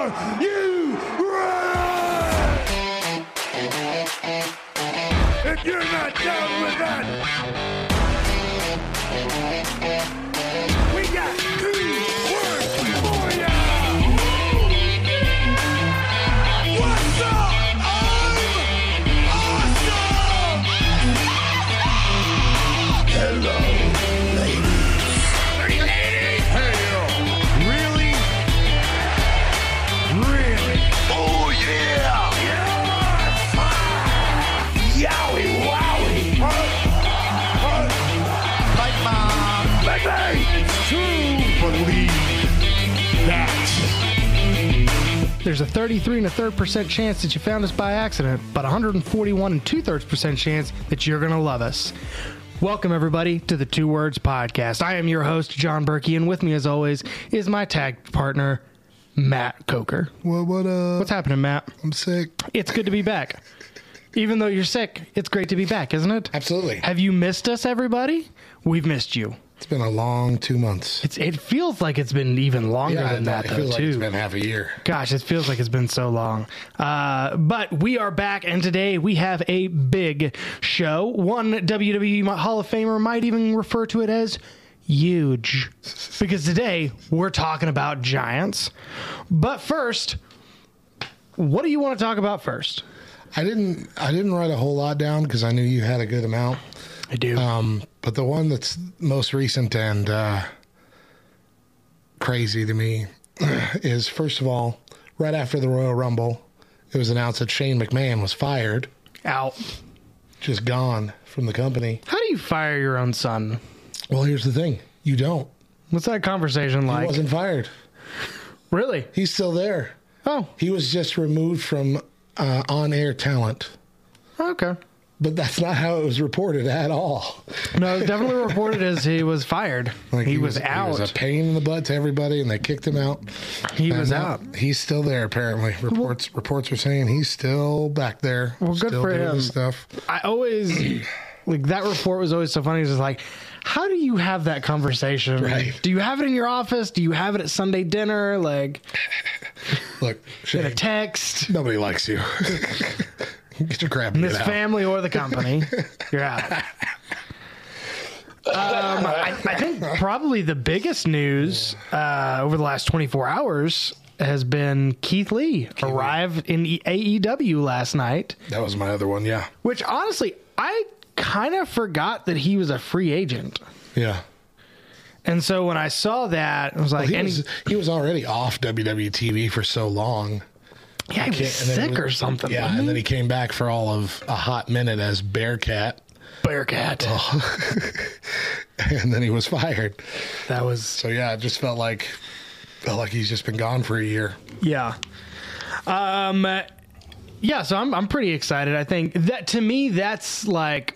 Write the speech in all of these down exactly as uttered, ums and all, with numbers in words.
Are you ready? If you're not down with that, we got two words for ya. What's up? I'm awesome. Hello, ladies. Hey, ladies. Hey, yo. Really? Really? Oh, yeah. Yeah. Yowie, wowie. Huh? Huh? Like mom. Baby. To believe that. There's a thirty-three and a third percent chance that you found us by accident, but one hundred forty-one and two thirds percent chance that you're going to love us. Welcome, everybody, to the Two Words Podcast. I am your host, John Berkey, and with me, as always, is my tag partner, Matt Coker. What, what, uh, What's happening, Matt? I'm sick. It's good to be back. Even though you're sick, it's great to be back, isn't it? Absolutely. Have you missed us, everybody? We've missed you. It's been a long two months. It's, it feels like it's been even longer yeah, than that, it though, feels like too. it's been half a year. Gosh, it feels like it's been so long. Uh, but we are back, and today we have a big show. One W W E Hall of Famer might even refer to it as huge. Because today we're talking about giants. But first, what do you want to talk about first? I didn't. I didn't write a whole lot down because I knew you had a good amount. I do. Um, but the one that's most recent and uh, crazy to me is, first of all, right after the Royal Rumble, it was announced that Shane McMahon was fired, Out. just gone from the company. How do you fire your own son? Well, here's the thing: you don't. What's that conversation He like? wasn't fired. Really? He's still there. Oh, He was just removed from uh, on-air talent. okay. But that's not how it was reported at all. No, it was definitely reported as he was fired. Like he, was, out. He was a pain in the butt to everybody, and they kicked him out. He was And, uh, out. He's still there, apparently. Reports reports are saying he's still back there. Well, good still for doing him. his stuff. I always like that report was always so funny. It's just like, how do you have that conversation? Right. Do you have it in your office? Do you have it at Sunday dinner? Like Look, in a Shane, text? nobody likes you. Get your crap. This family or the company, you're out. Um, I, I think probably the biggest news uh, over the last twenty-four hours has been Keith Lee Keith arrived Lee. in A E W last night. That was my other one, yeah. Which honestly, I kind of forgot that he was a free agent. Yeah. And so when I saw that, I was like, Well, he, and was, he was already off W W E T V for so long. he, yeah, he was And then sick he or was- something. Yeah, wasn't and he? then he came back for all of a hot minute as Bearcat. Bearcat. And then he was fired. That was, So yeah, it just felt like felt like he's just been gone for a year. yeah. Um, yeah, so I'm, I'm pretty excited. I think that to me, that's like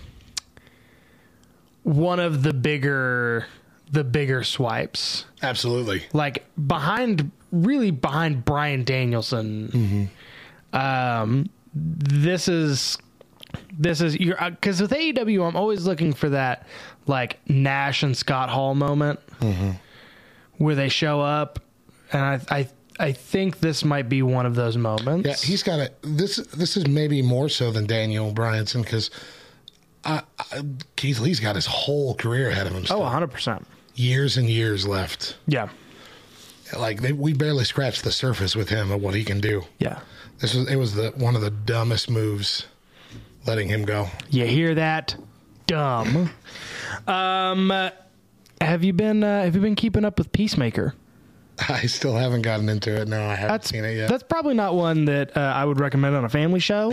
one of the bigger, the bigger swipes. Absolutely. Like behind, really behind Bryan Danielson. Um, this is, this is your, because with A E W, I'm always looking for that like Nash and Scott Hall moment where they show up, and I, I, I think this might be one of those moments. Yeah, he's got a this. This is maybe more so than Daniel Bryanson because I, I, Keith Lee's got his whole career ahead of him. Still. Oh, one hundred percent. Years and years left. Yeah, Like they, we barely scratched the surface with him of what he can do. yeah. This was it was the one of the dumbest moves, letting him go. You hear that? Dumb. um, uh, have you been uh, Have you been keeping up with Peacemaker? I still haven't gotten into it. No, I haven't That's seen it yet. That's probably not one that uh, I would recommend on a family show.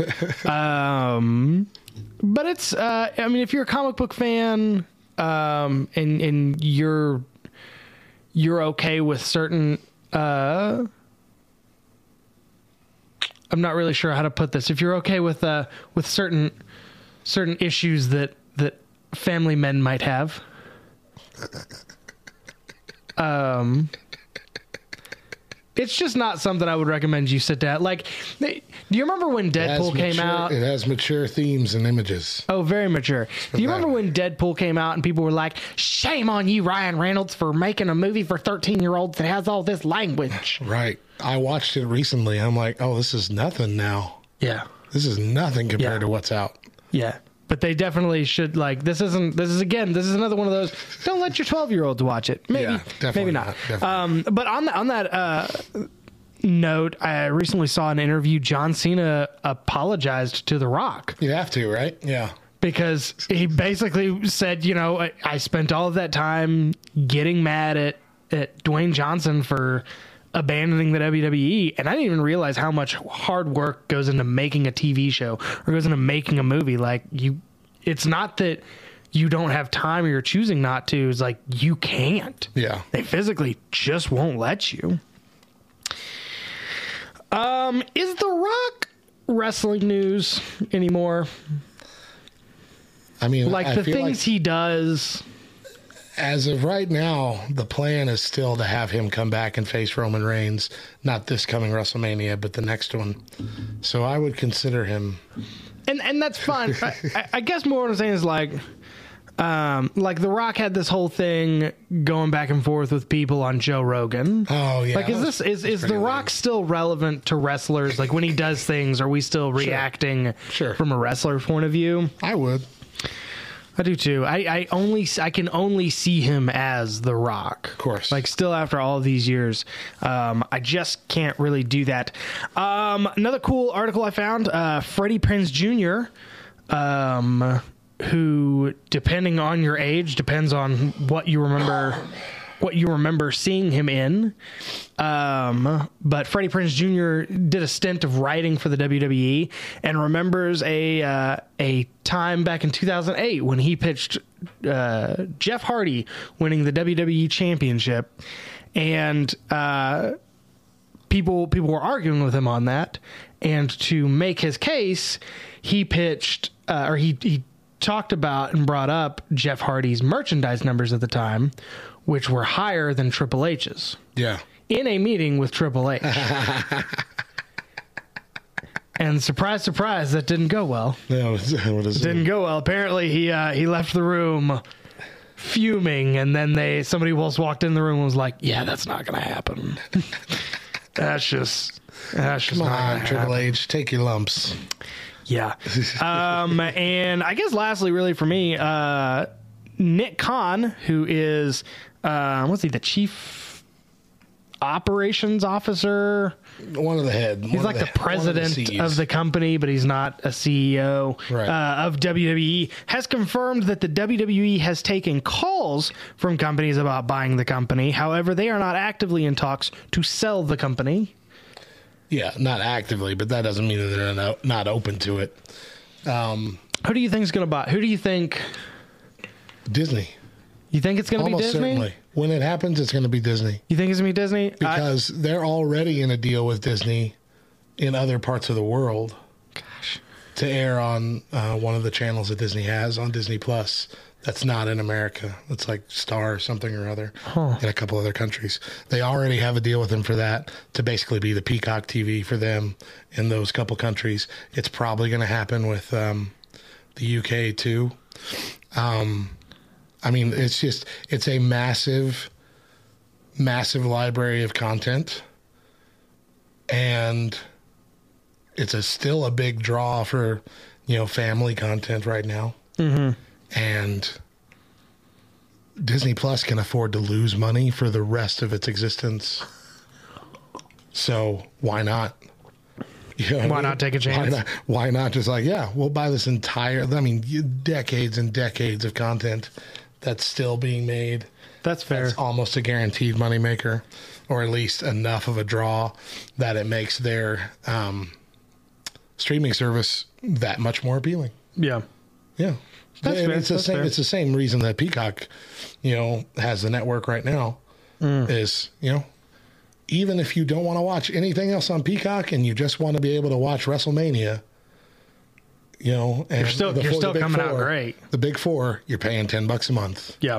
um, but it's uh, I mean, if you're a comic book fan, um, and and you're you're okay with certain. Uh, I'm not really sure how to put this. If you're okay with uh, with certain certain issues that that family men might have, um, It's just not something I would recommend you sit down. Like, do you remember when Deadpool came mature, out? It has mature themes and images. Oh, very mature. Do you remember when Deadpool came out and people were like, shame on you, Ryan Reynolds, for making a movie for thirteen-year-olds that has all this language? Right. I watched it recently. I'm like, oh, this is nothing now. Yeah. This is nothing compared Yeah. to what's out. Yeah. But they definitely should, like, this isn't, this is, again, this is another one of those, don't let your twelve-year-olds watch it. Maybe. Yeah, definitely maybe not. not, definitely. Um, but on, the, on that uh, note, I recently saw an interview. John Cena apologized to The Rock. You have to, right? Yeah. Because he basically said, you know, I, I spent all of that time getting mad at, at Dwayne Johnson for abandoning the W W E, and I didn't even realize how much hard work goes into making a T V show or goes into making a movie. Like, you, it's not that you don't have time or you're choosing not to. It's like, you can't. Yeah. They physically just won't let you. Um, is The Rock wrestling news anymore? I mean, Like, I the feel things like he does. as of right now, the plan is still to have him come back and face Roman Reigns, not this coming WrestleMania, but the next one. So I would consider him. And and that's fine. I, I guess more what I'm saying is like, um, like The Rock had this whole thing going back and forth with people on Joe Rogan. Oh yeah. Like, is this is is The Rock still relevant to wrestlers? Like, when he does things, are we still reacting Sure. from a wrestler's point of view? I would. I do too. I, I only I can only see him as The Rock. Of course. Like, still after all of these years, um, I just can't really do that. Um, another cool article I found: uh, Freddie Prinze Junior, um, who, depending on your age, depends on what you remember. What you remember seeing him in. Um, but Freddie Prinze Junior did a stint of writing for the W W E and remembers a uh, a time back in two thousand eight when he pitched uh, Jeff Hardy winning the W W E Championship, and uh, people people were arguing with him on that. And to make his case, he pitched uh, or he he talked about and brought up Jeff Hardy's merchandise numbers at the time, which were higher than Triple H's. Yeah. In a meeting with Triple H. And surprise, surprise, that didn't go well. Yeah. What is Didn't it? go well. Apparently, he uh, he left the room fuming, and then they somebody else walked in the room and was like, "Yeah, that's not going to happen. that's just that's just Come not on, gonna Triple happen." H, take your lumps. Yeah. Um, and I guess lastly, really for me, uh, Nick Khan, who is, uh, what's he, the chief operations officer? One of the head. He's like the, the president of the, of the company, but he's not a C E O Right. uh, of W W E, has confirmed that the W W E has taken calls from companies about buying the company. However, they are not actively in talks to sell the company. Yeah, not actively, but that doesn't mean that they're not, not open to it. Um, Who do you think is going to buy? Who do you think? Disney. You think it's going to be Almost Disney? certainly. When it happens, it's going to be Disney. You think it's going to be Disney? Because I, they're already in a deal with Disney in other parts of the world. Gosh. To air on uh, one of the channels that Disney has on Disney Plus. That's not in America. It's like Star or something or other huh. in a couple other countries. They already have a deal with them for that to basically be the Peacock T V for them in those couple countries. It's probably going to happen with um, the U K too. Um, I mean, it's just, it's a massive, massive library of content. And it's a still a big draw for, you know, family content right now. Mm-hmm. And Disney Plus can afford to lose money for the rest of its existence. So why not? You know why I mean? not take a chance? Why not, why not just like, yeah, we'll buy this entire, I mean, decades and decades of content that's still being made. That's fair. That's almost a guaranteed moneymaker, or at least enough of a draw that it makes their um, streaming service that much more appealing. Yeah. Yeah. That's and fair. It's the That's same. fair. It's the same reason that Peacock, you know, has the network right now. Mm. Is, you know, even if you don't want to watch anything else on Peacock and you just want to be able to watch WrestleMania, you know, and You're still- the you're four- still the big coming out four- great. The big four, you're paying ten bucks a month. Yeah.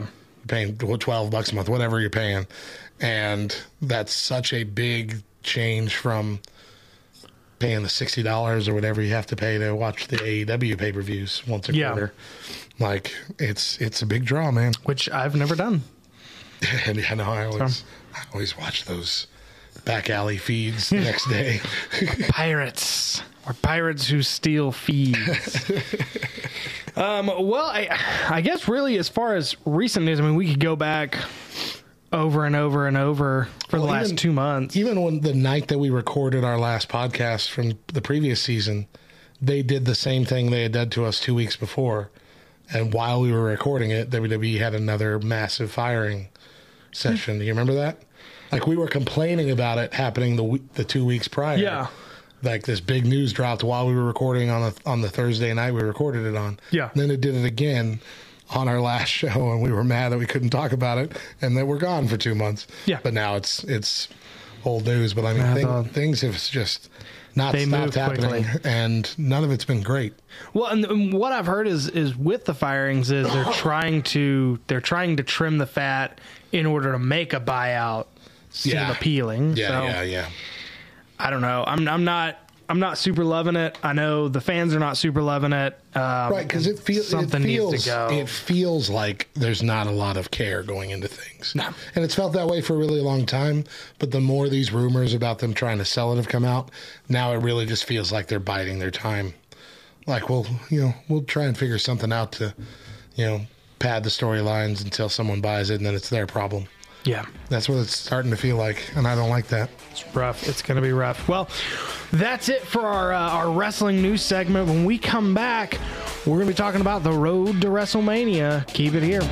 You're paying twelve bucks a month, whatever you're paying. And that's such a big change from paying the sixty dollars or whatever you have to pay to watch the A E W pay-per-views once a Yeah. quarter. Like, it's it's a big draw, man. Which I've never done. And I know I always, I always watch those back alley feeds the next day. Pirates. Or pirates who steal feeds. um, well, I, I guess really as far as recent news, I mean, we could go back over and over and over for Well, the last even- two months. Even when the night that we recorded our last podcast from the previous season, they did the same thing they had done to us two weeks before. And while we were recording it, W W E had another massive firing session. Do you remember that? Like, we were complaining about it happening the week, the two weeks prior. Yeah. Like, this big news dropped while we were recording on the, on the Thursday night we recorded it on. Yeah. And then it did it again on our last show, and we were mad that we couldn't talk about it, and then we're gone for two months. Yeah. But now it's it's old news. But I mean, I thing, thought- things have just not They stopped move happening, quickly. and none of it's been great. Well, and, and what I've heard is is with the firings is they're trying to they're trying to trim the fat in order to make a buyout seem Yeah. appealing. Yeah, so, yeah, yeah. I don't know. I'm I'm not I'm not super loving it. I know the fans are not super loving it. Um, Right, because it, feel, something it feels needs to go. it feels like there's not a lot of care going into things. No. And it's felt that way for a really long time. But the more these rumors about them trying to sell it have come out, now it really just feels like they're biding their time. Like, well, you know, we'll try and figure something out to, you know, pad the storylines until someone buys it, and then it's their problem. Yeah. That's what it's starting to feel like, and I don't like that. It's rough. It's going to be rough. Well, that's it for our uh, our wrestling news segment. When we come back, we're going to be talking about the road to WrestleMania. Keep it here.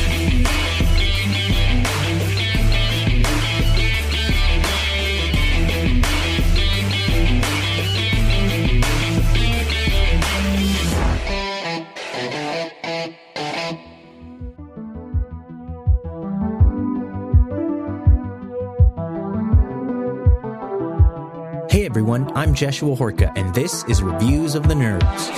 Hey everyone, I'm Joshua Horka, and this is Reviews of the Nerds.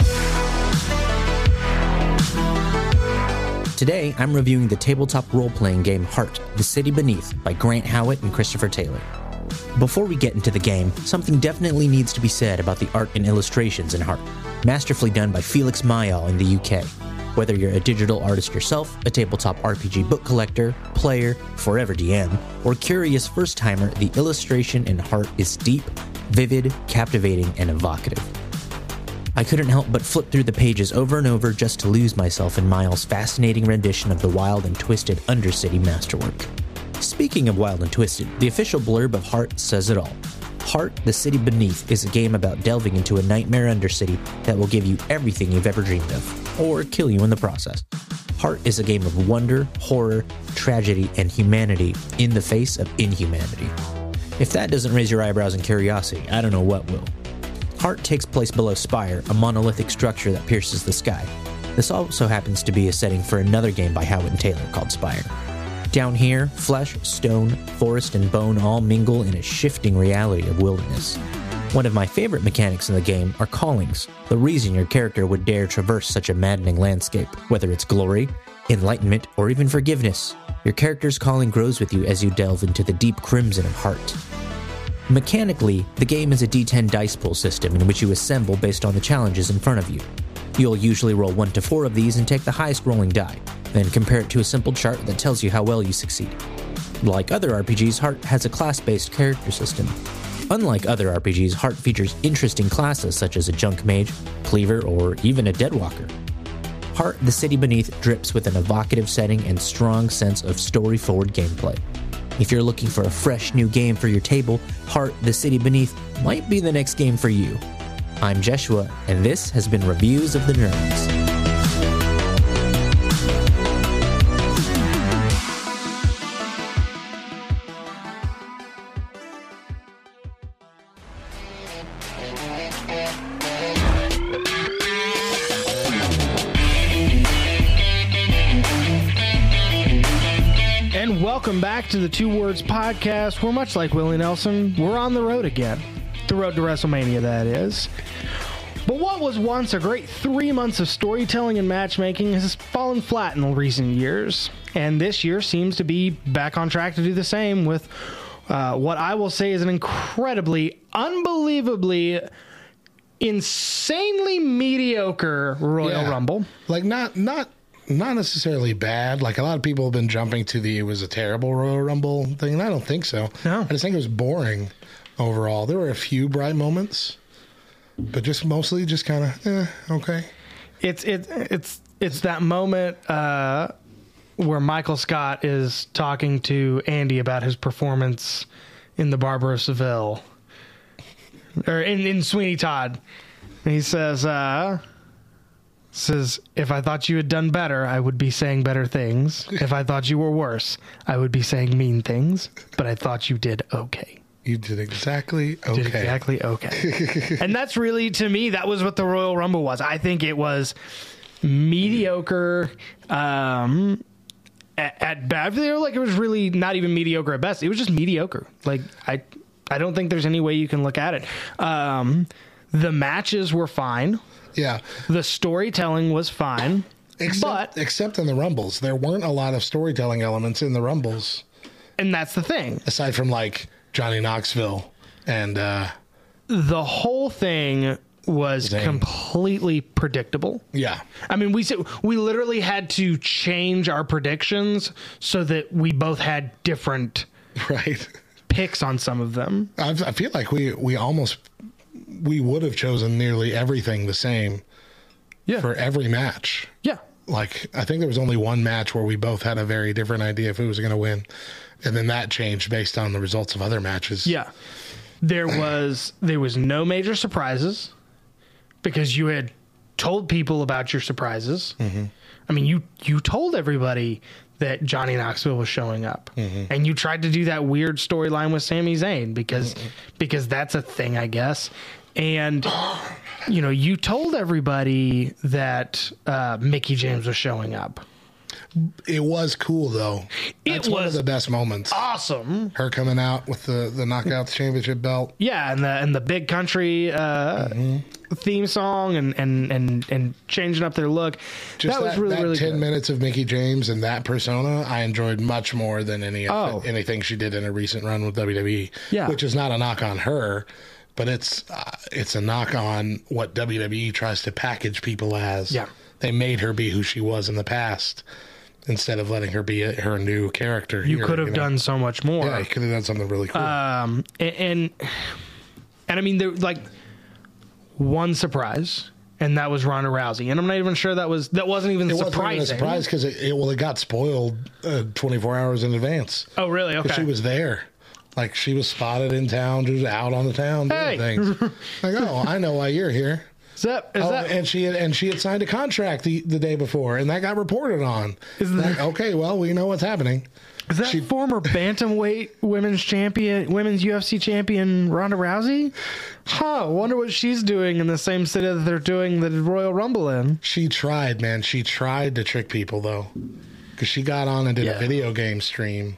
Today, I'm reviewing the tabletop role-playing game Heart, The City Beneath by Grant Howitt and Christopher Taylor. Before we get into the game, something definitely needs to be said about the art and illustrations in Heart, masterfully done by Felix Mayall in the U K. Whether you're a digital artist yourself, a tabletop R P G book collector, player, forever D M, or curious first-timer, the illustration in Heart is deep, vivid, captivating, and evocative. I couldn't help but flip through the pages over and over just to lose myself in Mayall's fascinating rendition of the wild and twisted Undercity masterwork. Speaking of wild and twisted, the official blurb of Heart says it all. Heart, The City Beneath is a game about delving into a nightmare Undercity that will give you everything you've ever dreamed of, or kill you in the process. Heart is a game of wonder, horror, tragedy, and humanity in the face of inhumanity. If that doesn't raise your eyebrows and curiosity, I don't know what will. Heart takes place below Spire, a monolithic structure that pierces the sky. This also happens to be a setting for another game by Howitt and Taylor called Spire. Down here, flesh, stone, forest, and bone all mingle in a shifting reality of wilderness. One of my favorite mechanics in the game are callings, the reason your character would dare traverse such a maddening landscape, whether it's glory, enlightenment, or even forgiveness. Your character's calling grows with you as you delve into the deep crimson of Heart. Mechanically, the game is a D ten dice pool system in which you assemble based on the challenges in front of you. You'll usually roll one to four of these and take the highest rolling die, then compare it to a simple chart that tells you how well you succeed. Like other R P Gs, Heart has a class-based character system. Unlike other R P Gs, Heart features interesting classes such as a junk mage, cleaver, or even a deadwalker. Heart, The City Beneath drips with an evocative setting and strong sense of story-forward gameplay. If you're looking for a fresh new game for your table, Heart, The City Beneath might be the next game for you. I'm Joshua, and this has been Reviews of the Nerds. And welcome back to the Two Words Podcast. We're much like Willie Nelson. We're on the road again. The road to WrestleMania, that is. But what was once a great three months of storytelling and matchmaking has fallen flat in recent years. And this year seems to be back on track to do the same with uh, what I will say is an incredibly, unbelievably, insanely mediocre Royal Yeah. Rumble. Like, not, not, not necessarily bad. Like, a lot of people have been jumping to the, it was a terrible Royal Rumble thing, and I don't think so. No. I just think it was boring overall. There were a few bright moments, but just mostly just kind of, eh, okay. It's it, it's it's that moment uh, where Michael Scott is talking to Andy about his performance in the Barber of Seville, or in, in Sweeney Todd, and he says, uh, "says If I thought you had done better, I would be saying better things. If I thought you were worse, I would be saying mean things. But I thought you did okay." You did exactly okay. Did exactly okay. And that's really, to me, that was what the Royal Rumble was. I think it was mediocre um, at, at bad. Like, it was really not even mediocre at best. It was just mediocre. Like, I I don't think there's any way you can look at it. Um, the matches were fine. Yeah. The storytelling was fine. Except, but, except in the Rumbles. There weren't a lot of storytelling elements in the Rumbles. and that's the thing. Aside from, like, Johnny Knoxville and uh The whole thing was Zane. completely predictable. yeah. I mean, we said we literally had to change our predictions so that we both had different Right. picks on some of them. I, I feel like we we almost we would have chosen nearly everything the same Yeah. for every match. Yeah. Like, I think there was only one match where we both had a very different idea of who was going to win, and then that changed based on the results of other matches. Yeah. There was there was no major surprises because you had told people about your surprises. Mm-hmm. I mean, you you told everybody that Johnny Knoxville was showing up, mm-hmm. and you tried to do that weird storyline with Sami Zayn because mm-hmm. because that's a thing, I guess. And you know, you told everybody that uh, Mickie James was showing up. It was cool, though. It That's one of was the best moments. Awesome. Her coming out with the, the Knockouts Championship belt. Yeah, and the and the big country uh, Mm-hmm. theme song and, and, and, and changing up their look. Just that was really, that really ten good. minutes of Mickie James and that persona, I enjoyed much more than any of Oh. the, anything she did in a recent run with W W E. Yeah. Which is not a knock on her, but it's uh, it's a knock on what W W E tries to package people as. Yeah. They made her be who she was in the past instead of letting her be a, her new character. You here, could have know? done so much more. Yeah, you could have done something really cool. Um, and, and and I mean, there like one surprise, and that was Ronda Rousey. And I'm not even sure that was that wasn't even it surprising. wasn't even a surprise because it, it well it got spoiled uh, twenty-four hours in advance. Oh, really? Okay. She was there. Like, she was spotted in town. She was out on the town doing Hey. things. Like, oh, I know why you're here. Is that is Oh, that and she had and she had signed a contract the, the day before, and that got reported on. Is Like, that- okay, well, we know what's happening. is that she- former bantamweight women's champion, women's U F C champion Ronda Rousey? Huh. Wonder what she's doing in the same city that they're doing the Royal Rumble in. She tried, man. She tried to trick people, though, because she got on and did Yeah. a video game stream,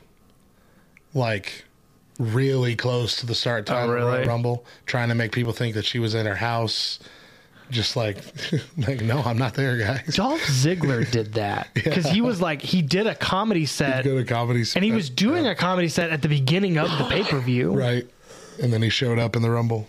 like, really close to the start time Oh, of really? Royal Rumble, trying to make people think that she was at her house. Just like, like, no, I'm not there, guys. Dolph Ziggler did that because he was like he did a comedy set, Go to comedy, and he was doing a comedy set at the beginning of the pay per view. right, and then he showed up in the Rumble.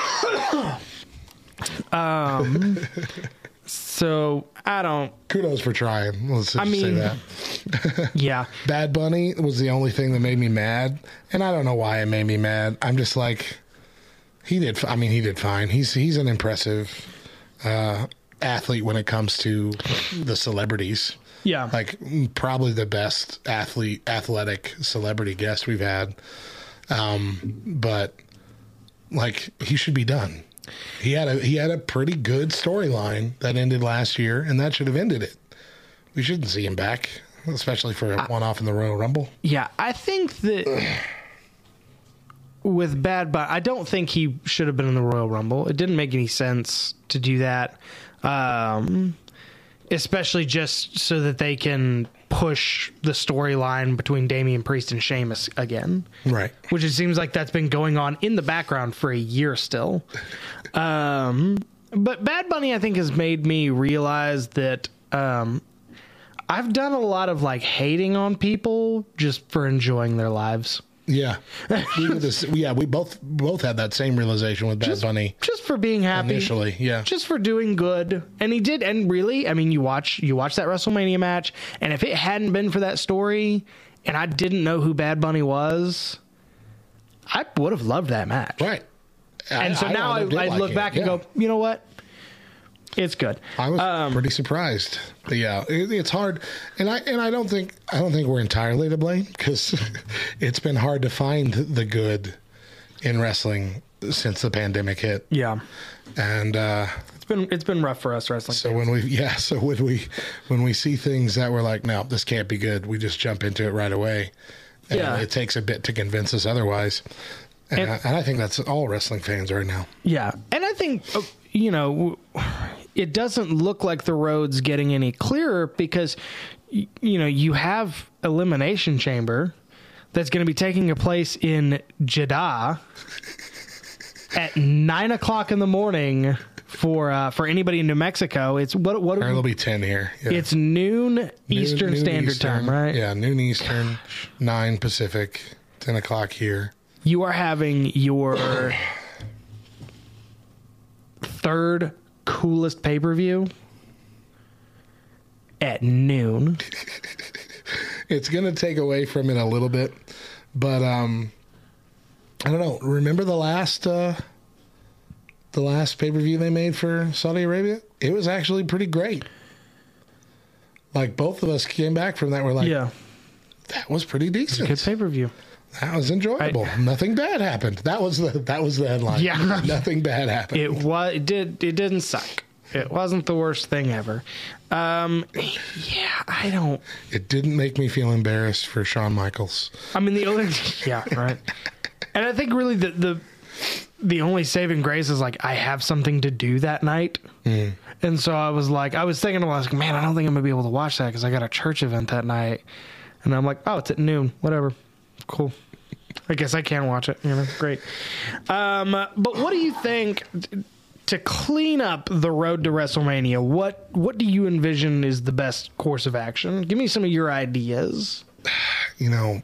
So I don't. Kudos for trying. Let's just I say mean- that. Yeah, Bad Bunny was the only thing that made me mad, and I don't know why it made me mad. I'm just like, he did. I mean, he did fine. He's he's an impressive uh, athlete when it comes to the celebrities. yeah. Like, probably the best athlete, athletic celebrity guest we've had. Um, but like, he should be done. He had a he had a pretty good storyline that ended last year, and that should have ended it. We shouldn't see him back, especially for a one-off in the Royal Rumble. Yeah, I think that with Bad Bunny, I don't think he should have been in the Royal Rumble. It didn't make any sense to do that, um, especially just so that they can push the storyline between Damian Priest and Sheamus again. Right. Which it seems like that's been going on in the background for a year still. Um, but Bad Bunny, I think, has made me realize that um, I've done a lot of like hating on people just for enjoying their lives. Yeah, we did this, yeah, we both both had that same realization with Bad Just, Bunny just for being happy initially. Yeah, just for doing good, and he did. And really, I mean, you watch you watch that WrestleMania match, and if it hadn't been for that story, and I didn't know who Bad Bunny was, I would have loved that match. right. And I, so now I, wound up I liking look it, back yeah. and go, you know what? It's good. I was Um, pretty surprised, but yeah, it, it's hard, and I and I don't think I don't think we're entirely to blame because it's been hard to find the good in wrestling since the pandemic hit, Yeah, and uh, it's been it's been rough for us wrestling. so when we yeah, so when we when we see things that we're like, no, this can't be good, we just jump into it right away, and Yeah. it takes a bit to convince us otherwise, and, And- I, and I think that's all wrestling fans right now. Yeah, and I think uh, you know it doesn't look like the road's getting any clearer because y- you know you have Elimination Chamber that's going to be taking a place in Jeddah at nine o'clock in the morning for uh, for anybody in New Mexico. It's what what Or it'll be ten here. Yeah. it's noon Eastern Noon Standard Eastern. Time, right? Yeah, noon Eastern, nine Pacific, ten o'clock here. You are having your third coolest pay-per-view at noon. It's going to take away from it a little bit, but um, I don't know. Remember the last uh, the last pay per view they made for Saudi Arabia? It was actually pretty great. Like both of us came back from that. We're like, Yeah, that was pretty decent. good pay-per-view. That was enjoyable. I- Nothing bad happened. That was the that was the headline. Yeah. Nothing bad happened. It was. It did. It didn't suck. It wasn't the worst thing ever. Um, yeah, I don't. It didn't make me feel embarrassed for Shawn Michaels. I mean, the only. Yeah, right. And I think really the the the only saving grace is like I have something to do that night, Mm. and so I was like, I was thinking, I was like, man, I don't think I'm gonna be able to watch that because I got a church event that night, and I'm like, oh, it's at noon, whatever, cool. I guess I can watch it. You know, great. Um, but what do you think to clean up the road to WrestleMania? What what do you envision is the best course of action? Give me some of your ideas. You know,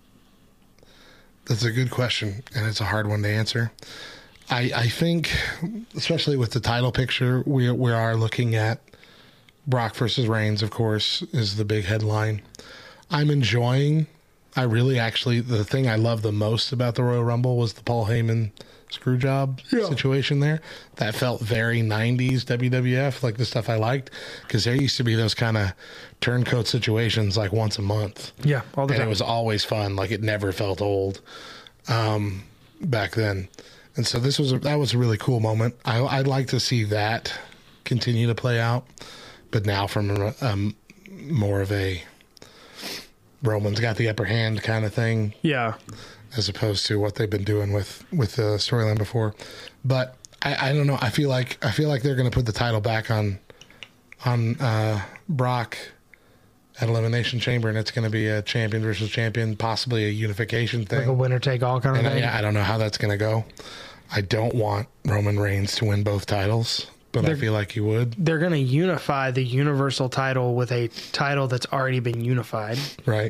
that's a good question, and it's a hard one to answer. I, I think, especially with the title picture, we we are looking at Brock versus Reigns, of course, is the big headline. I'm enjoying, I really actually, the thing I love the most about the Royal Rumble was the Paul Heyman screw job Yeah. situation there. That felt very nineties W W F, like the stuff I liked, because there used to be those kind of turncoat situations like once a month. Yeah, all the And time. it was always fun. Like it never felt old um, back then. And so this was a, that was a really cool moment. I, I'd like to see that continue to play out, but now from a, um, more of a Roman's got the upper hand kind of thing, Yeah. as opposed to what they've been doing with with the storyline before. But I, I don't know. I feel like I feel like they're going to put the title back on on uh, Brock at Elimination Chamber, and it's going to be a champion versus champion, possibly a unification Like a thing. winner take all kind of And I, thing. yeah, I don't know how that's going to go. I don't want Roman Reigns to win both titles, but I They're- feel like he would. They're going to unify the Universal title with a title that's already been unified. Right.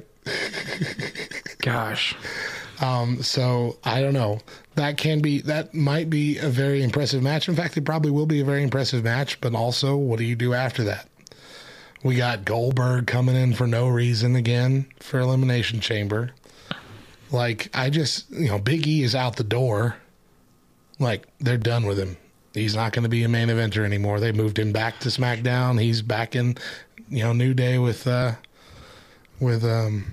Gosh. Um, so I don't know. That can be, that might be a very impressive match. In fact, it probably will be a very impressive match, but also what do you do after that? We got Goldberg coming in for no reason again for Elimination Chamber. Like, I just, you know, Big E is out the door. Like, they're done with him. He's not going to be a main eventer anymore. They moved him back to SmackDown. He's back in, you know, New Day with, uh, with, um,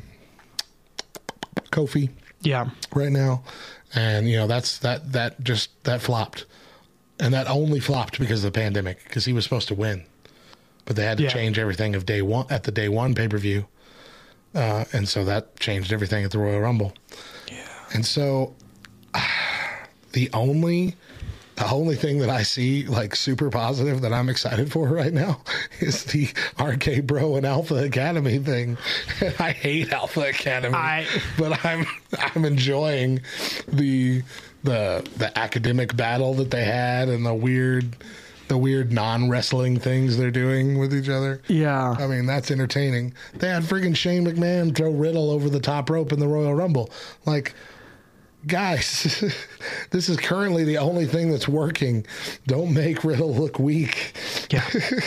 Kofi Yeah. right now, and you know that's that that just that flopped, and that only flopped because of the pandemic, because he was supposed to win, but they had to Yeah. change everything of day one at the day one pay per view, uh, and so that changed everything at the Royal Rumble. Yeah, and so the only the only thing that I see like super positive that I'm excited for right now is the R K Bro and Alpha Academy thing. I hate Alpha Academy, I- but I'm I'm enjoying the the the academic battle that they had and the weird the weird non-wrestling things they're doing with each other. Yeah. I mean, that's entertaining. They had friggin' Shane McMahon throw Riddle over the top rope in the Royal Rumble. Like, guys, this is currently the only thing that's working. Don't make Riddle look weak. Yeah.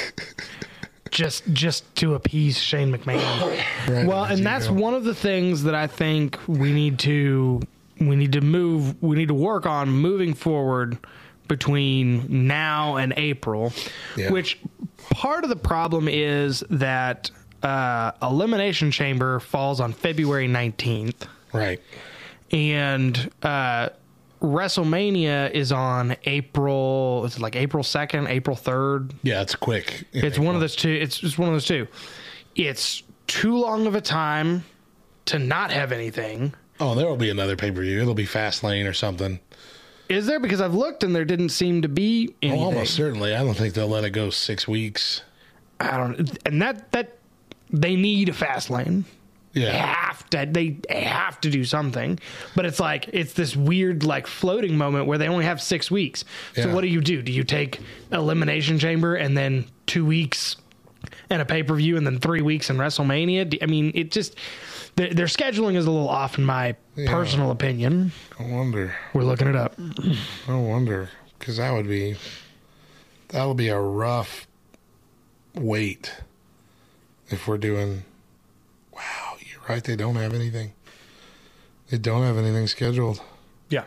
just just to appease Shane McMahon. Right, well, and that's go. one of the things that I think we need to we need to move we need to work on moving forward between now and April, Yeah. which part of the problem is that uh, Elimination Chamber falls on February nineteenth. Right. And uh, WrestleMania is on April, is it like April second, April third? Yeah, it's quick. It's one of those two. It's just one of those two. It's too long of a time to not have anything. Oh, there will be another pay-per-view. It'll be Fastlane or something. Is there? Because I've looked and there didn't seem to be anything. Oh, almost certainly. I don't think they'll let it go six weeks. I don't. And that that they need a Fastlane. They Yeah. have to. They have to do something. But it's like it's this weird like floating moment where they only have six weeks. So Yeah. what do you do? Do you take Elimination Chamber and then two weeks and a pay per view and then three weeks in WrestleMania? Do- I mean, it just their, their scheduling is a little off in my Yeah. personal opinion. I wonder. We're looking it up. I wonder. Because that would be... That would be a rough wait if we're doing... Wow, you're right. They don't have anything. They don't have anything scheduled. Yeah.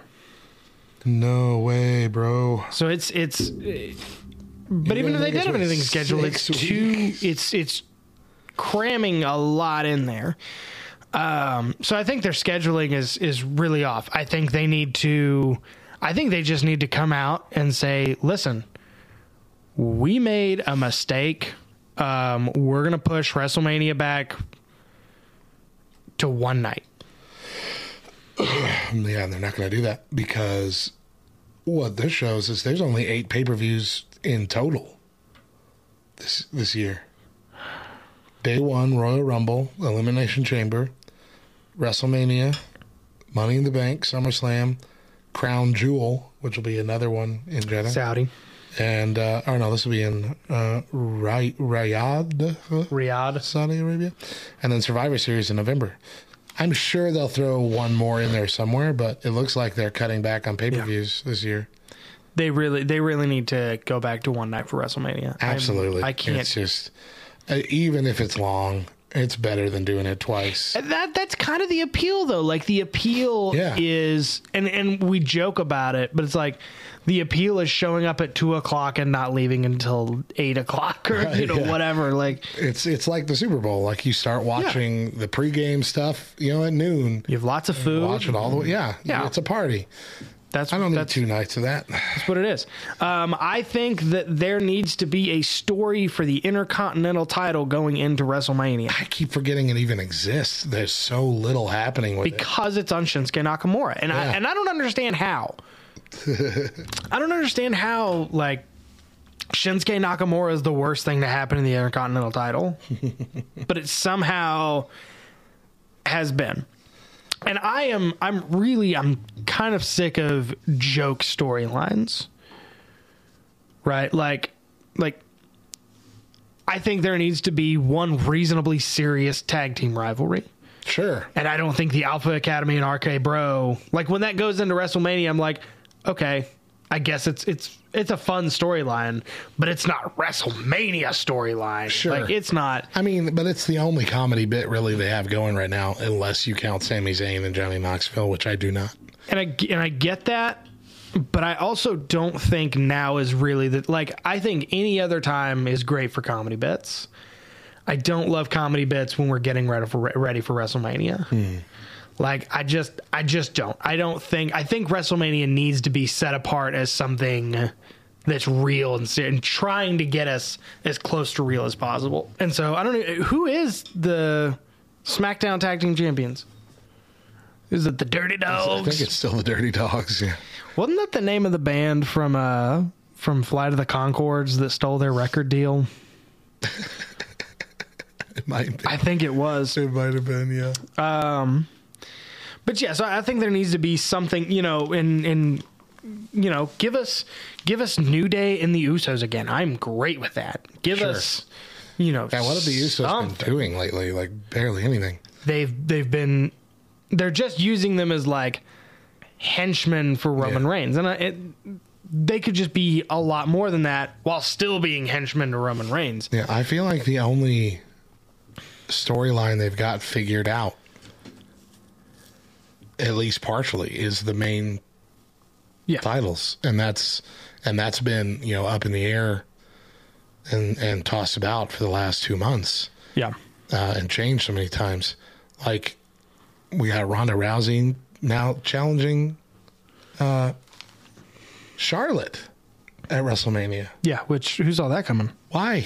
No way, bro. So it's it's. uh, But You even if don't they think did it's have what, anything scheduled, it's six too. weeks? It's it's cramming a lot in there. Um, so I think their scheduling is is really off. I think they need to. I think they just need to come out and say, "Listen, we made a mistake. Um, we're gonna push WrestleMania back to one night." Yeah, they're not going to do that because what this shows is there's only eight pay-per-views in total this this year. Day one, Royal Rumble, Elimination Chamber, WrestleMania, Money in the Bank, SummerSlam, Crown Jewel, which will be another one in Jeddah. Saudi, And, uh, oh no, this will be in uh, Ry- Riyadh, uh, Riyadh. Saudi Arabia. And then Survivor Series in November. I'm sure they'll throw one more in there somewhere, but it looks like they're cutting back on pay-per-views this year. They really, they really need to go back to one night for WrestleMania. I'm- Absolutely. I can't. It's just, uh, even if it's long, it's better than doing it twice. That that's kind of the appeal, though. Like the appeal Yeah. is, and and we joke about it, but it's like the appeal is showing up at two o'clock and not leaving until eight o'clock or you know yeah. whatever. Like It's it's like the Super Bowl. Like you start watching the pregame stuff, you know, at noon. you have lots of food. Watch it all the way. Yeah, Yeah. it's a party. That's I don't need that's, two nights of that. that's what it is. Um, I think that there needs to be a story for the Intercontinental title going into WrestleMania I keep forgetting it even exists. There's so little happening with it. because it's on Shinsuke Nakamura, and I Yeah. and I don't understand how. I don't understand how like Shinsuke Nakamura is the worst thing to happen in the Intercontinental title, but it somehow has been. And I am, I'm really, I'm kind of sick of joke storylines, right? Like, like, I think there needs to be one reasonably serious tag team rivalry. Sure. And I don't think the Alpha Academy and R K Bro, like when that goes into WrestleMania, I'm like, okay, I guess it's it's it's a fun storyline, but it's not WrestleMania storyline. Sure. Like it's not. I mean, but it's the only comedy bit really they have going right now, unless you count Sami Zayn and Johnny Knoxville, which I do not. And I and I get that, but I also don't think now is really the like I think any other time is great for comedy bits. I don't love comedy bits when we're getting ready for ready for WrestleMania. Hmm. Like I just I just don't. I don't think I think WrestleMania needs to be set apart as something that's real and, ser- and trying to get us as close to real as possible. And so I don't know who is the SmackDown Tag Team Champions. Is it the Dirty Dogs? I think it's still the Dirty Dogs. Yeah. Wasn't that the name of the band from uh from Flight of the Conchords that stole their record deal? It might be. I think it was. It might have been, yeah. Um, but yeah, so I think there needs to be something, you know, in in you know, give us give us New Day and the Usos again. I'm great with that. Give Sure. us, you know, Yeah, what have the Usos something. been doing lately? Like barely anything. They've they've been they're just using them as like henchmen for Roman Yeah. Reigns, and I, it, they could just be a lot more than that while still being henchmen to Roman Reigns. Yeah, I feel like the only storyline they've got figured out, at least partially, is the main Yeah, titles, and that's and that's been, you know, up in the air and and tossed about for the last two months yeah, uh, and changed so many times. Like we got Ronda Rousey now challenging uh, Charlotte at WrestleMania. yeah. Which who saw that coming? Why?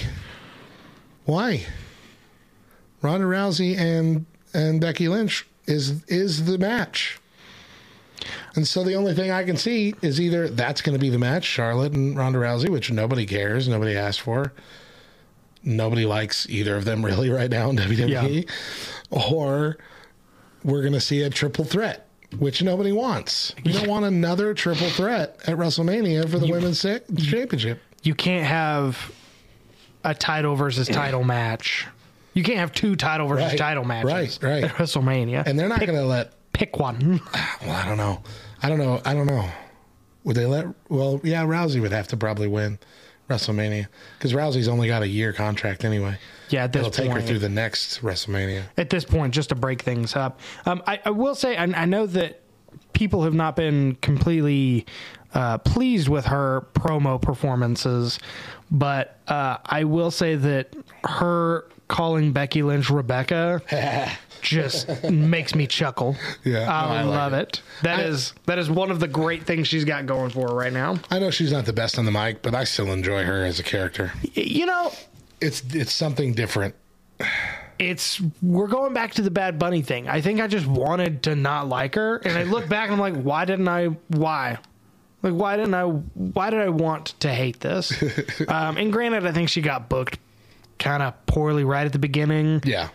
Why? Ronda Rousey and and Becky Lynch is is the match. And so the only thing I can see is either that's going to be the match, Charlotte and Ronda Rousey, which nobody cares, nobody asked for. Nobody likes either of them really right now in W W E. Yeah. Or we're going to see a triple threat, which nobody wants. You don't want another triple threat at WrestleMania for the You- Women's Sa- Championship. You can't have a title versus title match. You can't have two title versus Right, title matches right, right. at WrestleMania. And they're not going to let... Pick one. Well, I don't know. I don't know. I don't know. Would they let? Well, yeah, Rousey would have to probably win WrestleMania because Rousey's only got a year contract anyway. Yeah, at this It'll take her point. through the next WrestleMania. At this point, just to break things up. Um, I, I will say, I, I know that people have not been completely uh, pleased with her promo performances, but uh, I will say that her calling Becky Lynch Rebecca just makes me chuckle. Yeah, I, no, I like love it. it. That I- is that is one of the great things she's got going for her right now. I know she's not the best on the mic, but I still enjoy her as a character. Y- You know, It's it's something different. it's we're going back to the Bad Bunny thing. I think I just wanted to not like her, and I look back and I'm like, why didn't I? Why? Like, why didn't I? Why did I want to hate this? um, and granted, I think she got booked kind of poorly right at the beginning Yeah.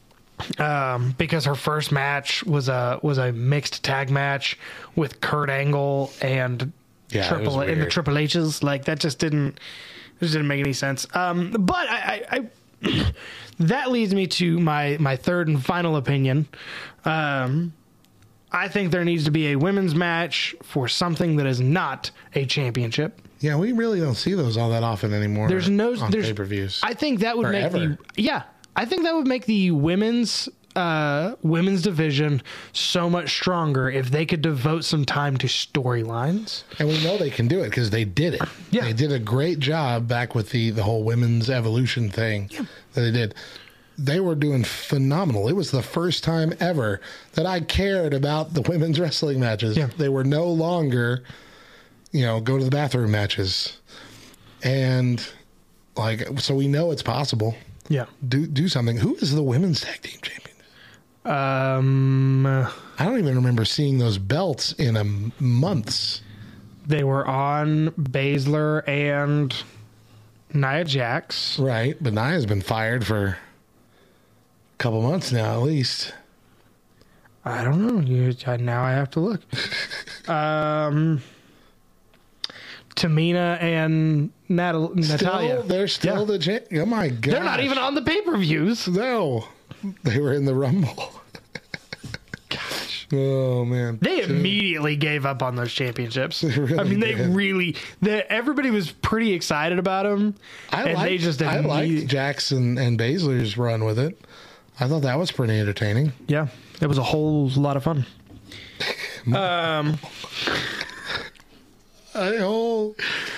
um, because her first match was a was a mixed tag match with Kurt Angle and Yeah, it Triple was in the weird. Triple H's. Like that just didn't just didn't make any sense. Um, but I, I, I that leads me to my my third and final opinion. Um, I think there needs to be a women's match for something that is not a championship. Yeah, we really don't see those all that often anymore. There's no on there's pay-per-views. I think that would Or make ever. the yeah. I think that would make the women's uh, women's division so much stronger if they could devote some time to storylines. And we know they can do it because they did it. Yeah. They did a great job back with the, the whole women's evolution thing that they did. They were doing phenomenal. It was the first time ever that I cared about the women's wrestling matches. Yeah. They were no longer, you know, go to the bathroom matches. And like, so we know it's possible. Yeah. Do do something. Who is the women's tag team champion? Um, I don't even remember seeing those belts in a m- months. they were on Baszler and Nia Jax. Right, but Nia's been fired for a couple months now, at least. I don't know. You now I have to look. um, Tamina and Natal- Natalia. Still, they're still Yeah. the champ. Oh my god! They're not even on the pay-per-views. No, they were in the Rumble. Gosh. Oh man, They immediately gave up on those championships. really I mean, they did. really. They, everybody was pretty excited about them, I and liked, they just I immediately- liked Jackson and Baszler's run with it. I thought that was pretty entertaining. Yeah, it was a whole lot of fun. Um, I oh.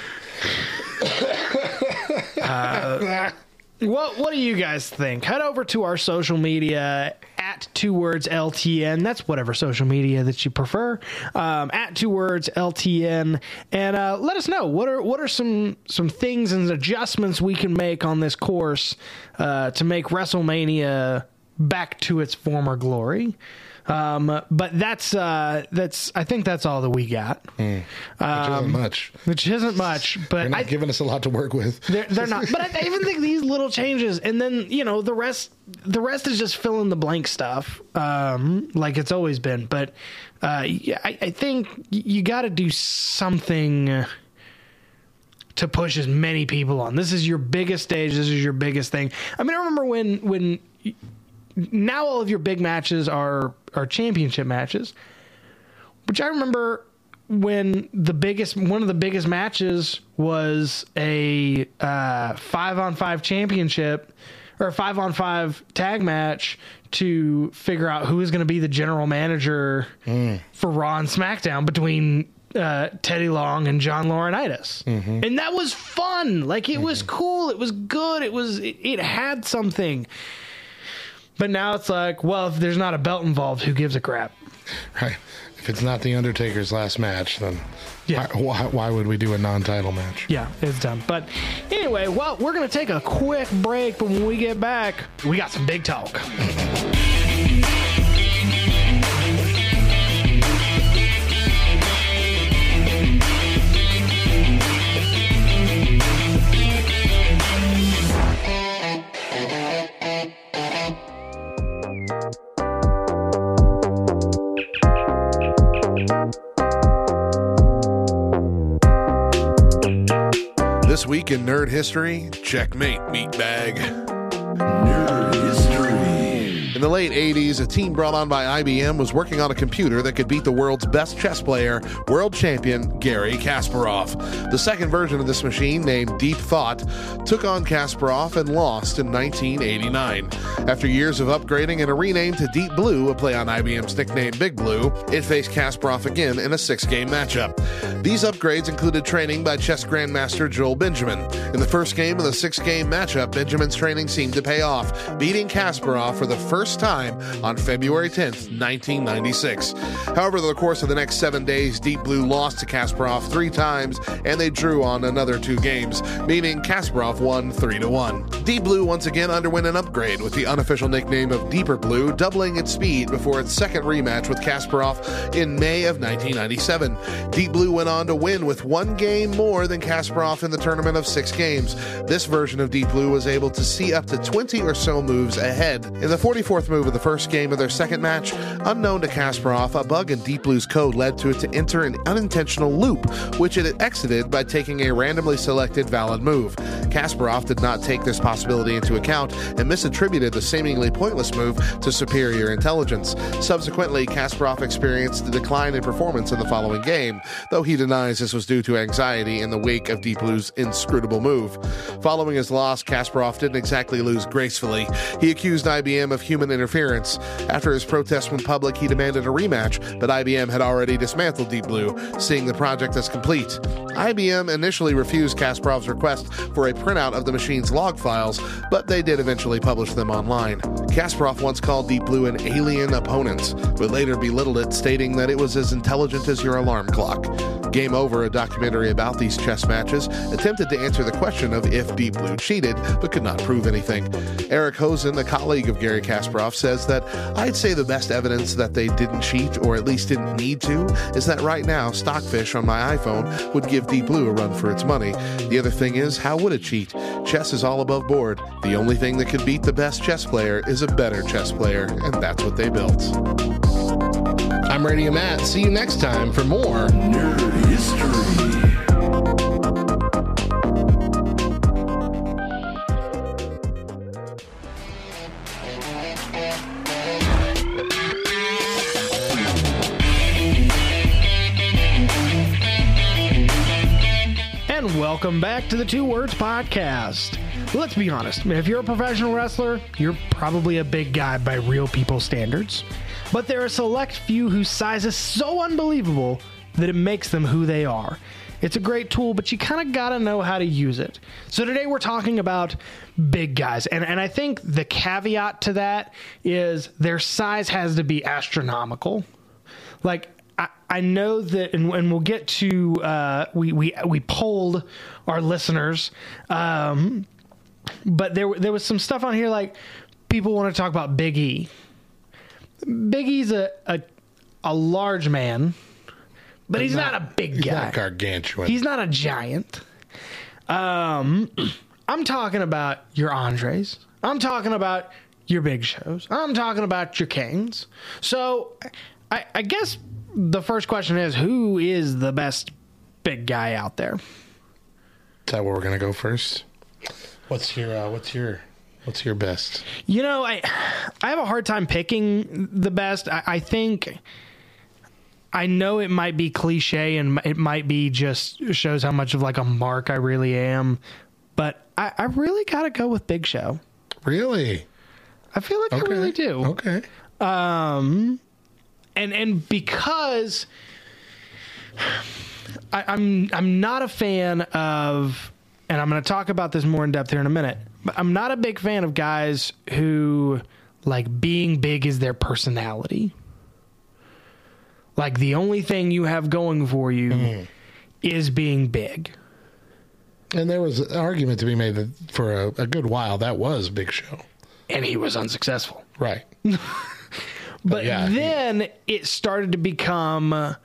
what what do you guys think? Head over to our social media at two words L T N. That's whatever social media that you prefer. Um, at two words L T N, and uh, let us know what are what are some some things and adjustments we can make on this course uh, to make WrestleMania back to its former glory. Um, but that's uh, that's I think that's all that we got. Mm. Which Um, isn't much. Which isn't much, but They're not I, giving us a lot to work with. they're, they're not. But I even think these little changes, and then you know the rest. The rest is just fill in the blank stuff, um, like it's always been. But uh, yeah, I, I think you got to do something to push as many people on. This is your biggest stage. This is your biggest thing. I mean, I remember when when now all of your big matches are are championship matches, which I remember when the biggest one of the biggest matches was a uh, five on five championship or a five on five tag match to figure out who is going to be the general manager mm. for Raw and SmackDown between uh, Teddy Long and John Laurinaitis. Mm-hmm. And that was fun. Like it mm-hmm. was cool. It was good. It was, it, it had something. But now it's like, well, if there's not a belt involved, who gives a crap? Right. If it's not the Undertaker's last match, then yeah. why, why would we do a non-title match? Yeah, it's done. But anyway, well, we're going to take a quick break, but when we get back, we got some big talk. This week in Nerd History, checkmate, meatbag. Nerd History. In the late eighties, a team brought on by I B M was working on a computer that could beat the world's best chess player, world champion Garry Kasparov. The second version of this machine, named Deep Thought, took on Kasparov and lost in nineteen eighty-nine. After years of upgrading and a rename to Deep Blue, a play on I B M's nickname Big Blue, it faced Kasparov again in a six-game matchup. These upgrades included training by chess grandmaster Joel Benjamin. In the first game of the six-game matchup, Benjamin's training seemed to pay off, beating Kasparov for the first time on February tenth, nineteen ninety-six. However, over the course of the next seven days, Deep Blue lost to Kasparov three times, and they drew on another two games, meaning Kasparov won three to one. Deep Blue once again underwent an upgrade with the unofficial nickname of Deeper Blue, doubling its speed before its second rematch with Kasparov in May of nineteen ninety-seven. Deep Blue went on to win with one game more than Kasparov in the tournament of six games. This version of Deep Blue was able to see up to twenty or so moves ahead. In the forty-fourth move of the first game of their second match, unknown to Kasparov, a bug in Deep Blue's code led to it to enter an unintentional loop, which it exited by taking a randomly selected valid move. Kasparov did not take this possibility into account and misattributed the seemingly pointless move to superior intelligence. Subsequently, Kasparov experienced a decline in performance in the following game, though he denies this was due to anxiety in the wake of Deep Blue's inscrutable move. Following his loss, Kasparov didn't exactly lose gracefully. He accused I B M of human interference. After his protest went public, he demanded a rematch, but I B M had already dismantled Deep Blue, seeing the project as complete. I B M initially refused Kasparov's request for a printout of the machine's log files, but they did eventually publish them online. Kasparov once called Deep Blue an alien opponent, but later belittled it, stating that it was as intelligent as your alarm clock. Game Over, a documentary about these chess matches, attempted to answer the question of if Deep Blue cheated, but could not prove anything. Eric Hosen, a colleague of Garry Kasparov, says that I'd say the best evidence that they didn't cheat, or at least didn't need to, is that right now Stockfish on my iPhone would give Deep Blue a run for its money. The other thing is, how would it cheat? Chess is all above board. The only thing that could beat the best chess player is a better chess player, and that's what they built. I'm Radio Matt. See you next time for more Nerd History. And welcome back to the Two Words Podcast. Let's be honest, if you're a professional wrestler, you're probably a big guy by real people standards. But there are a select few whose size is so unbelievable that it makes them who they are. It's a great tool, but you kind of got to know how to use it. So today we're talking about big guys. And, and I think the caveat to that is their size has to be astronomical. Like, I, I know that, and, and we'll get to, uh, we, we, we polled our listeners, um, but there, there was some stuff on here like people want to talk about Big E. Big E's a, a a large man, but he's not, not a big he's guy. Not gargantuan. He's not a giant. Um, I'm talking about your Andres. I'm talking about your Big Shows. I'm talking about your Kanes. So, I, I guess the first question is, who is the best big guy out there? Is that where we're gonna go first? What's your uh, what's your what's your best? You know, I I have a hard time picking the best. I, I think I know it might be cliche and it might be just shows how much of like a mark I really am, but I, I really gotta go with Big Show. Really? I feel like Okay. I really do. Okay. Um, and and because I, I'm I'm not a fan of, and I'm going to talk about this more in depth here in a minute, but I'm not a big fan of guys who like being big is their personality. Like the only thing you have going for you mm. is being big. And there was an argument to be made that for a, a good while that was Big Show. And he was unsuccessful. Right. But yeah, then he, it started to become, uh,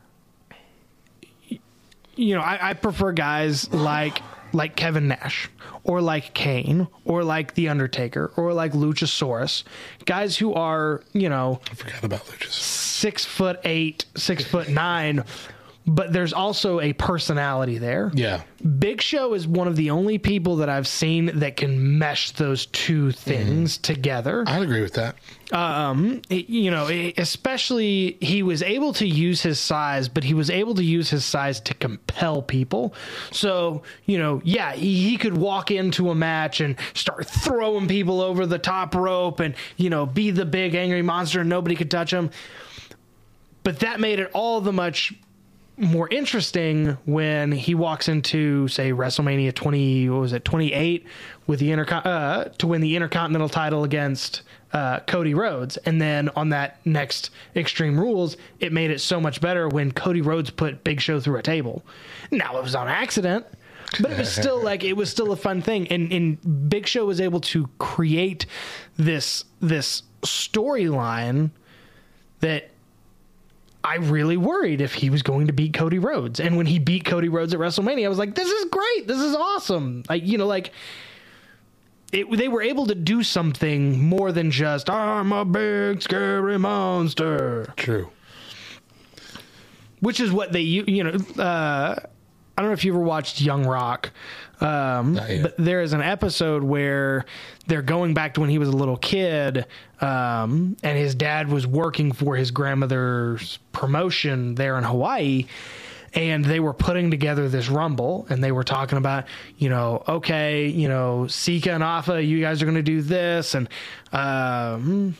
you know, I, I prefer guys like like Kevin Nash or like Kane or like The Undertaker or like Luchasaurus, guys who are, you know, I forgot about Luchasaurus. Six foot eight, six foot nine, but there's also a personality there. Yeah. Big Show is one of the only people that I've seen that can mesh those two things mm. together. I'd agree with that. Um, it, you know, it, especially he was able to use his size, but he was able to use his size to compel people. So, you know, yeah, he, he could walk into a match and start throwing people over the top rope and, you know, be the big angry monster and nobody could touch him. But that made it all the much more interesting when he walks into, say, WrestleMania twenty, what was it, twenty-eight, with the intercon uh, to win the Intercontinental title against uh, Cody Rhodes, and then on that next Extreme Rules, it made it so much better when Cody Rhodes put Big Show through a table. Now it was on accident, but it was still like it was still a fun thing, and, and Big Show was able to create this this storyline that I really worried if he was going to beat Cody Rhodes. And when he beat Cody Rhodes at WrestleMania, I was like, this is great. This is awesome. Like, you know, like it, they were able to do something more than just, I'm a big scary monster. True. Which is what they, you, you know, uh, I don't know if you ever watched Young Rock, um, but there is an episode where they're going back to when he was a little kid, um, and his dad was working for his grandmother's promotion there in Hawaii, and they were putting together this Rumble, and they were talking about, you know, okay, you know, Sika and Afa, you guys are going to do this, and um,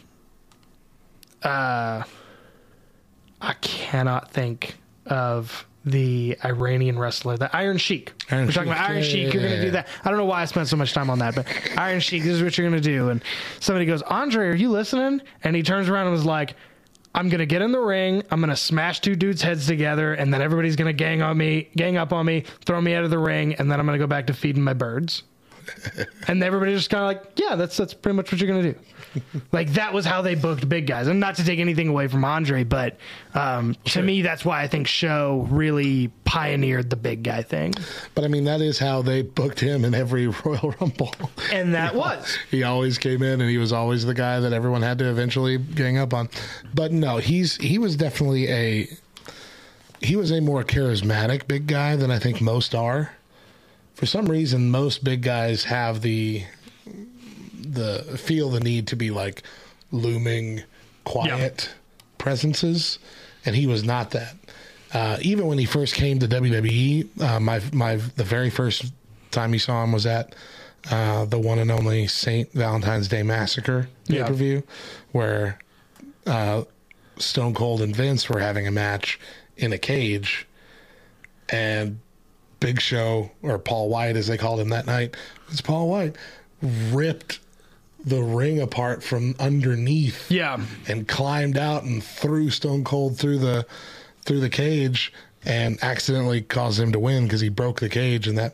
uh, I cannot think of the Iranian wrestler, the Iron Sheik. Iron We're talking Sheik. about Iron Yeah, Sheik. yeah, You're going to yeah. do that. I don't know why I spent so much time on that, but Iron Sheik, this is what you're going to do. And somebody goes, Andre, are you listening? And he turns around and was like, I'm going to get in the ring. I'm going to smash two dudes' heads together, and then everybody's going to gang on me, gang up on me, throw me out of the ring, and then I'm going to go back to feeding my birds. And everybody's just kind of like, yeah, that's that's pretty much what you're going to do. Like, that was how they booked big guys. And not to take anything away from Andre, but um, to me, that's why I think Show really pioneered the big guy thing. But I mean, that is how they booked him in every Royal Rumble. And that He al- was. He always came in and he was always the guy that everyone had to eventually gang up on. But no, he's he was definitely a he was a more charismatic big guy than I think most are. For some reason, most big guys have the the feel the need to be like looming, quiet presences, and he was not that. Uh, even when he first came to W W E, uh, my my the very first time you saw him was at uh, the one and only Saint Valentine's Day Massacre pay per view, where uh, Stone Cold and Vince were having a match in a cage, and Big Show, or Paul White as they called him that night, it's Paul White, ripped the ring apart from underneath, Yeah. and climbed out and threw Stone Cold through the through the cage and accidentally caused him to win because he broke the cage, and that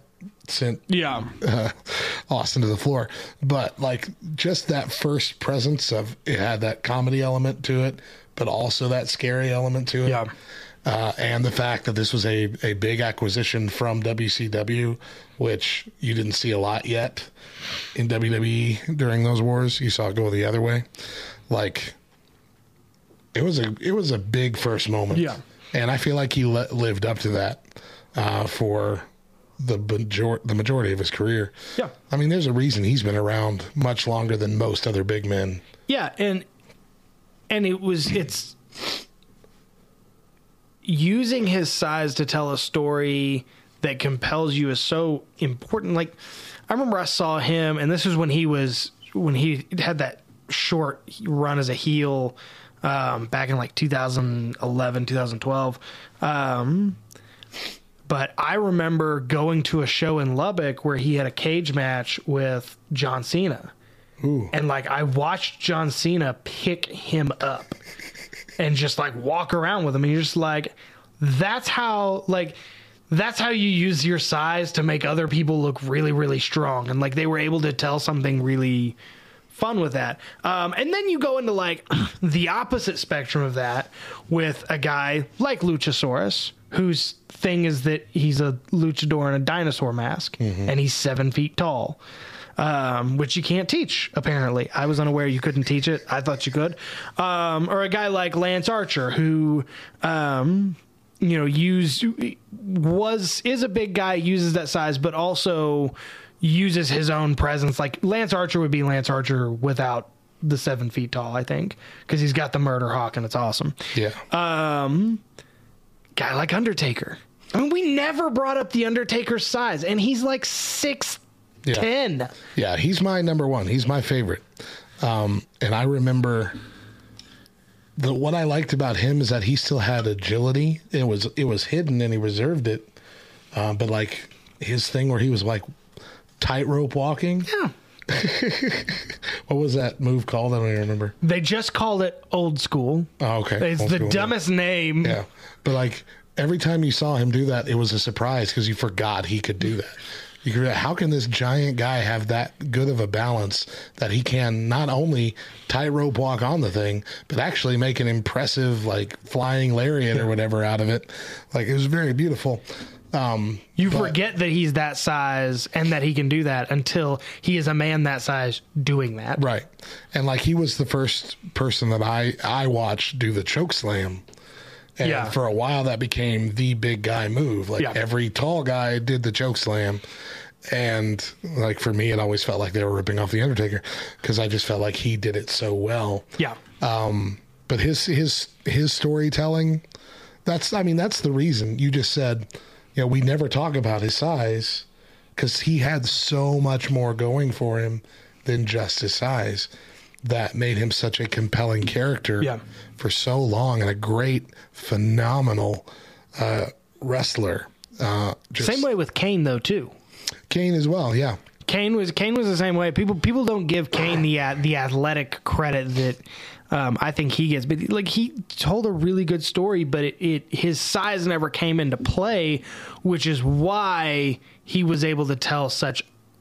sent Yeah. uh, Austin to the floor. But like just that first presence of it had that comedy element to it, but also that scary element to it. Yeah. Uh, and the fact that this was a, a big acquisition from W C W, which you didn't see a lot yet in W W E during those wars. You saw it go the other way. Like it was a it was a big first moment. Yeah. And I feel like he le- lived up to that uh, for the major- the majority of his career. Yeah. I mean, there's a reason he's been around much longer than most other big men. Yeah, and and it was it's using his size to tell a story that compels you is so important. Like I remember I saw him, and this was when he was when he had that short run as a heel um, back in like two thousand eleven, two thousand twelve. Um, but I remember going to a show in Lubbock where he had a cage match with John Cena. Ooh. And like I watched John Cena pick him up and just like walk around with him. And you're just like, that's how like that's how you use your size to make other people look really, really strong. And like they were able to tell something really fun with that. Um, and then you go into like the opposite spectrum of that with a guy like Luchasaurus, whose thing is that he's a luchador in a dinosaur mask, mm-hmm. and he's seven feet tall. Um, which you can't teach, apparently. I was unaware you couldn't teach it. I thought you could. Um, or a guy like Lance Archer, who, um, you know, used, was, is a big guy, uses that size, but also uses his own presence. Like Lance Archer would be Lance Archer without the seven feet tall, I think, because he's got the murder hawk and it's awesome. Yeah. Um, guy like Undertaker. I mean, we never brought up the Undertaker's size, and he's like six Yeah. ten. Yeah, he's my number one. He's my favorite. Um, and I remember the what I liked about him is that he still had agility. It was it was hidden and he reserved it. Uh, but like his thing where he was like tightrope walking. Yeah. What was that move called? I don't even remember. They just called it Old School. Oh, okay. It's Old the school, dumbest name. Yeah. But like every time you saw him do that, it was a surprise because you forgot he could do that. You could, how can this giant guy have that good of a balance that he can not only tightrope walk on the thing, but actually make an impressive like flying lariat or whatever out of it? Like it was very beautiful. Um, You but- forget that he's that size and that he can do that until he is a man that size doing that. Right. And like he was the first person that I, I watched do the choke slam. And Yeah. for a while that became the big guy move. Like Yeah. every tall guy did the choke slam. And like for me, it always felt like they were ripping off the Undertaker because I just felt like he did it so well. Yeah. Um, but his his his storytelling, that's I mean that's the reason you just said, you know, we never talk about his size because he had so much more going for him than just his size that made him such a compelling character Yeah. for so long and a great, phenomenal uh, wrestler. Uh, just Same way with Kane though too. Kane as well, yeah. Kane was Kane was the same way. People people don't give Kane the uh, the athletic credit that um, I think he gets, but like he told a really good story, but it, it his size never came into play, which is why he was able to tell such,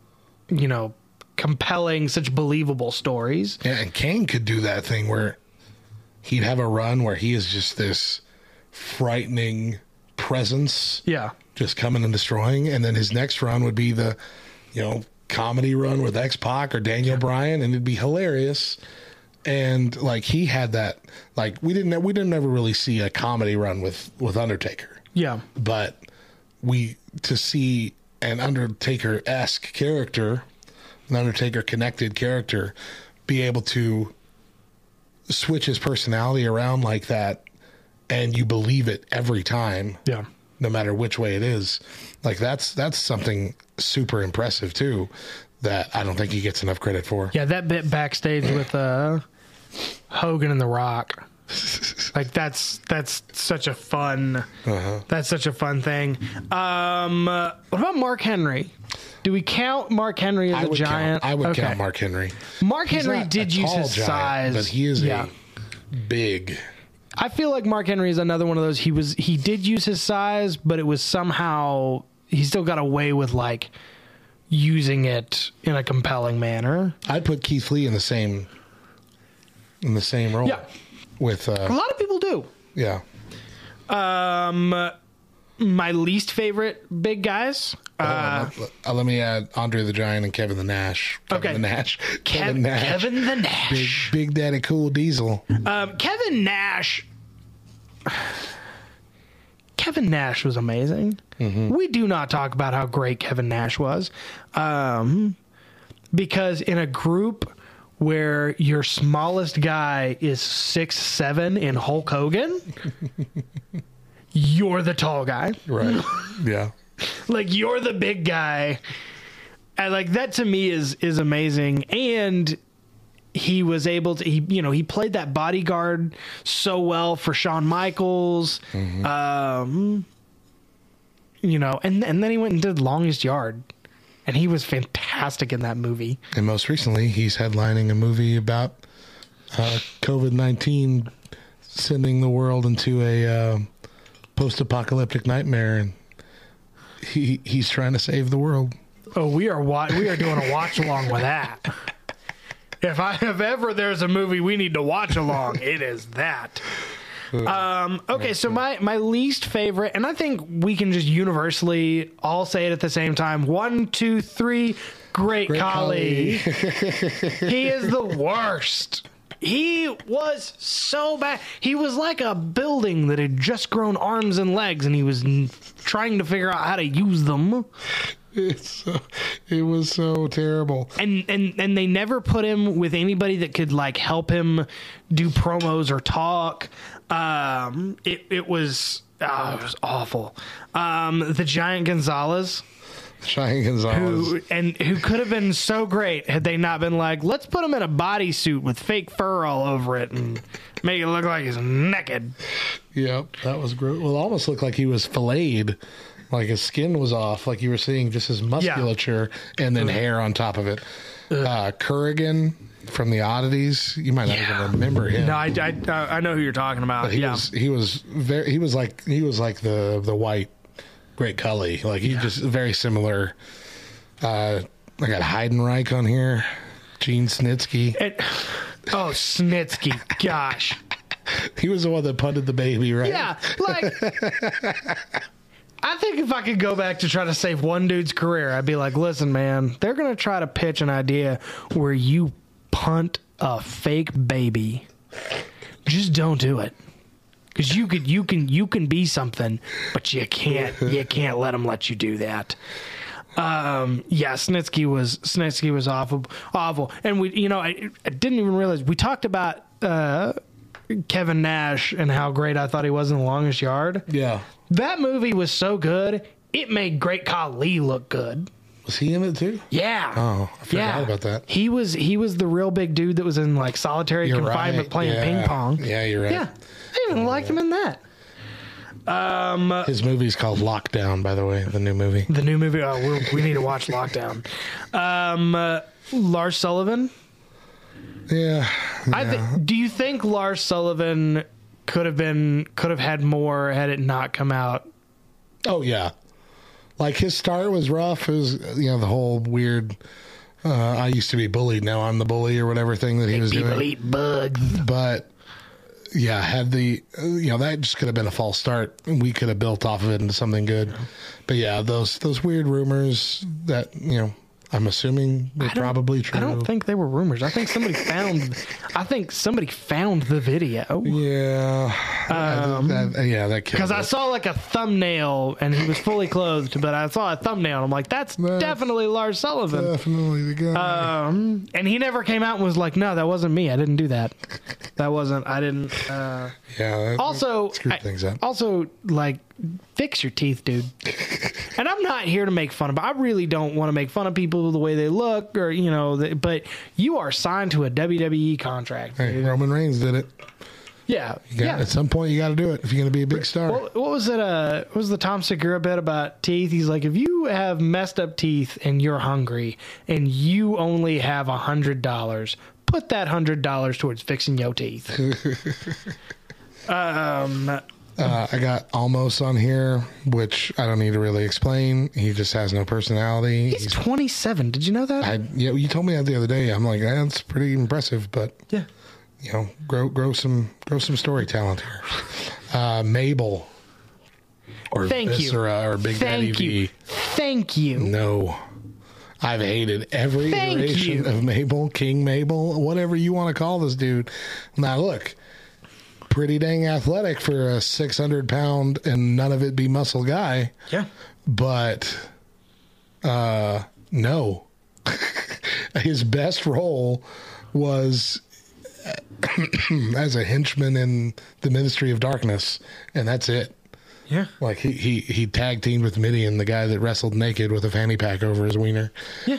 you know, compelling, such believable stories. Yeah, and Kane could do that thing where he'd have a run where he is just this frightening presence. Yeah. Just coming and destroying. And then his next run would be the, you know, comedy run with X-Pac or Daniel Bryan, and it'd be hilarious. And like he had that, like we didn't we didn't ever really see a comedy run with with Undertaker. Yeah. But we to see an Undertaker-esque character, an Undertaker connected character, be able to switch his personality around like that, and you believe it every time. Yeah. No matter which way it is, like that's that's something super impressive too, that I don't think he gets enough credit for. Yeah, that bit backstage with uh, Hogan and The Rock, like that's that's such a fun, Uh-huh. that's such a fun thing. Um, uh, what about Mark Henry? Do we count Mark Henry as I a would giant? count. I would Okay. count Mark Henry. Mark He's Henry not did a use tall his giant, size, but he is yeah. a big. I feel like Mark Henry is another one of those. He was he did use his size, but it was somehow he still got away with like using it in a compelling manner. I'd put Keith Lee in the same in the same role. Yeah. With uh, A lot of people do. yeah. Um, my least favorite big guys. Uh, Uh, uh, let me add Andre the Giant and Kevin the Nash. Kevin Okay. the Nash. Kev- Kevin Nash. Kevin the Big, Nash. Big Daddy Cool Diesel. Um, Kevin Nash. Kevin Nash was amazing. We do not talk about how great Kevin Nash was, um, because in a group where your smallest guy is six seven in Hulk Hogan, you're the tall guy. Right. Yeah. Like you're the big guy. And like that to me is is amazing. And he was able to he you know, he played that bodyguard so well for Shawn Michaels. Mm-hmm. Um you know, and and then he went and did Longest Yard. And he was fantastic in that movie. And most recently, he's headlining a movie about uh, COVID nineteen sending the world into a uh, post-apocalyptic nightmare, and he he's trying to save the world. Oh, we are wa- we are doing a watch along with that. If I if ever there's a movie we need to watch along, it is that. Um, okay, so my, my least favorite, and I think we can just universally all say it at the same time. One, two, three. Great, Great Khali. He is the worst. He was so bad. He was like a building that had just grown arms and legs, and he was n- trying to figure out how to use them. It's so, it was so terrible. And, and and they never put him with anybody that could like help him do promos or talk. Um, it it was oh, it was awful. Um, the Giant Gonzalez, Giant Gonzalez. who and who could have been so great had they not been like, let's put him in a bodysuit with fake fur all over it and make it look like he's naked. Yep, that was gross. Well, it almost looked like he was filleted. Like his skin was off, like you were seeing just his musculature and then hair on top of it. Uh, Kurrigan from the Oddities, you might not Yeah. even remember him. No, I, I, I know who you're talking about. he yeah. was he was very he was like he was like the the white Great Khali. Like he just very similar. Uh, I got Heidenreich on here, Gene Snitsky. It, oh, Snitsky, gosh. He was the one that punted the baby, right? Yeah, like I think if I could go back to try to save one dude's career, I'd be like, listen, man, they're going to try to pitch an idea where you punt a fake baby. Just don't do it. Cuz you could you can you can be something, but you can't you can't let them let you do that. Um, yeah, Snitsky was Snitsky was awful awful. And we you know, I, I didn't even realize we talked about uh, Kevin Nash and how great I thought he was in The Longest Yard. Yeah. That movie was so good, it made Great Khali look good. Was he in it too? Yeah. Oh, I forgot yeah. about that. He was he was the real big dude that was in like solitary You're confinement right. playing Yeah. ping pong. Yeah, you're right. Yeah. I even liked him in that. Um, His movie's called Lockdown, by the way, the new movie. the new movie. Oh, we're, we need to watch Lockdown. Um, uh, Lars Sullivan. Yeah. I th- do you think Lars Sullivan could have been could have had more had it not come out? Oh yeah, like his start was rough. It was, you know, the whole weird. Uh, I used to be bullied. Now I'm the bully, or whatever thing that he was People doing. eat bugs. But yeah, had the uh, you know that just could have been a false start. We could have built off of it into something good. But yeah, those those weird rumors that you know. I'm assuming they're probably true. I don't think they were rumors. I think somebody found. I think somebody found the video. Yeah. Um, that, yeah, that Because I saw like a thumbnail and he was fully clothed, but I saw a thumbnail and I'm like, that's, That's definitely Lars Sullivan. definitely the guy. Um, and he never came out and was like, no, that wasn't me. I didn't do that. That wasn't, I didn't. Uh, yeah. That, also, screwed I- things up. also, like, fix your teeth, dude. And I'm not here to make fun of, I really don't want to make fun of people the way they look or, you know, the, but you are signed to a W W E contract. Hey, Dude. Roman Reigns did it. Yeah. You got, yeah. At some point, you got to do it if you're going to be a big star. What, what was it? Uh, what was the Tom Segura bit about teeth? He's like, if you have messed up teeth and you're hungry and you only have a hundred dollars, put that hundred dollars towards fixing your teeth. um, Uh, I got Almost on here, which I don't need to really explain. He just has no personality. He's, He's twenty-seven. Did you know that? I, yeah, you told me that the other day. I'm like, eh, that's pretty impressive, but yeah, you know, grow grow some grow some story talent here. Uh, Mabel, or Thank Viscera, you. or Big Thank Daddy you. V. Thank you. No, I've hated every Thank iteration you. of Mabel, King Mabel, whatever you want to call this dude. Now look. Pretty dang athletic for a six hundred pound and none of it be muscle guy. Yeah. But, uh, no. His best role was as a henchman in the Ministry of Darkness, and that's it. Yeah. Like, he, he, he tag teamed with Midian, the guy that wrestled naked with a fanny pack over his wiener. Yeah.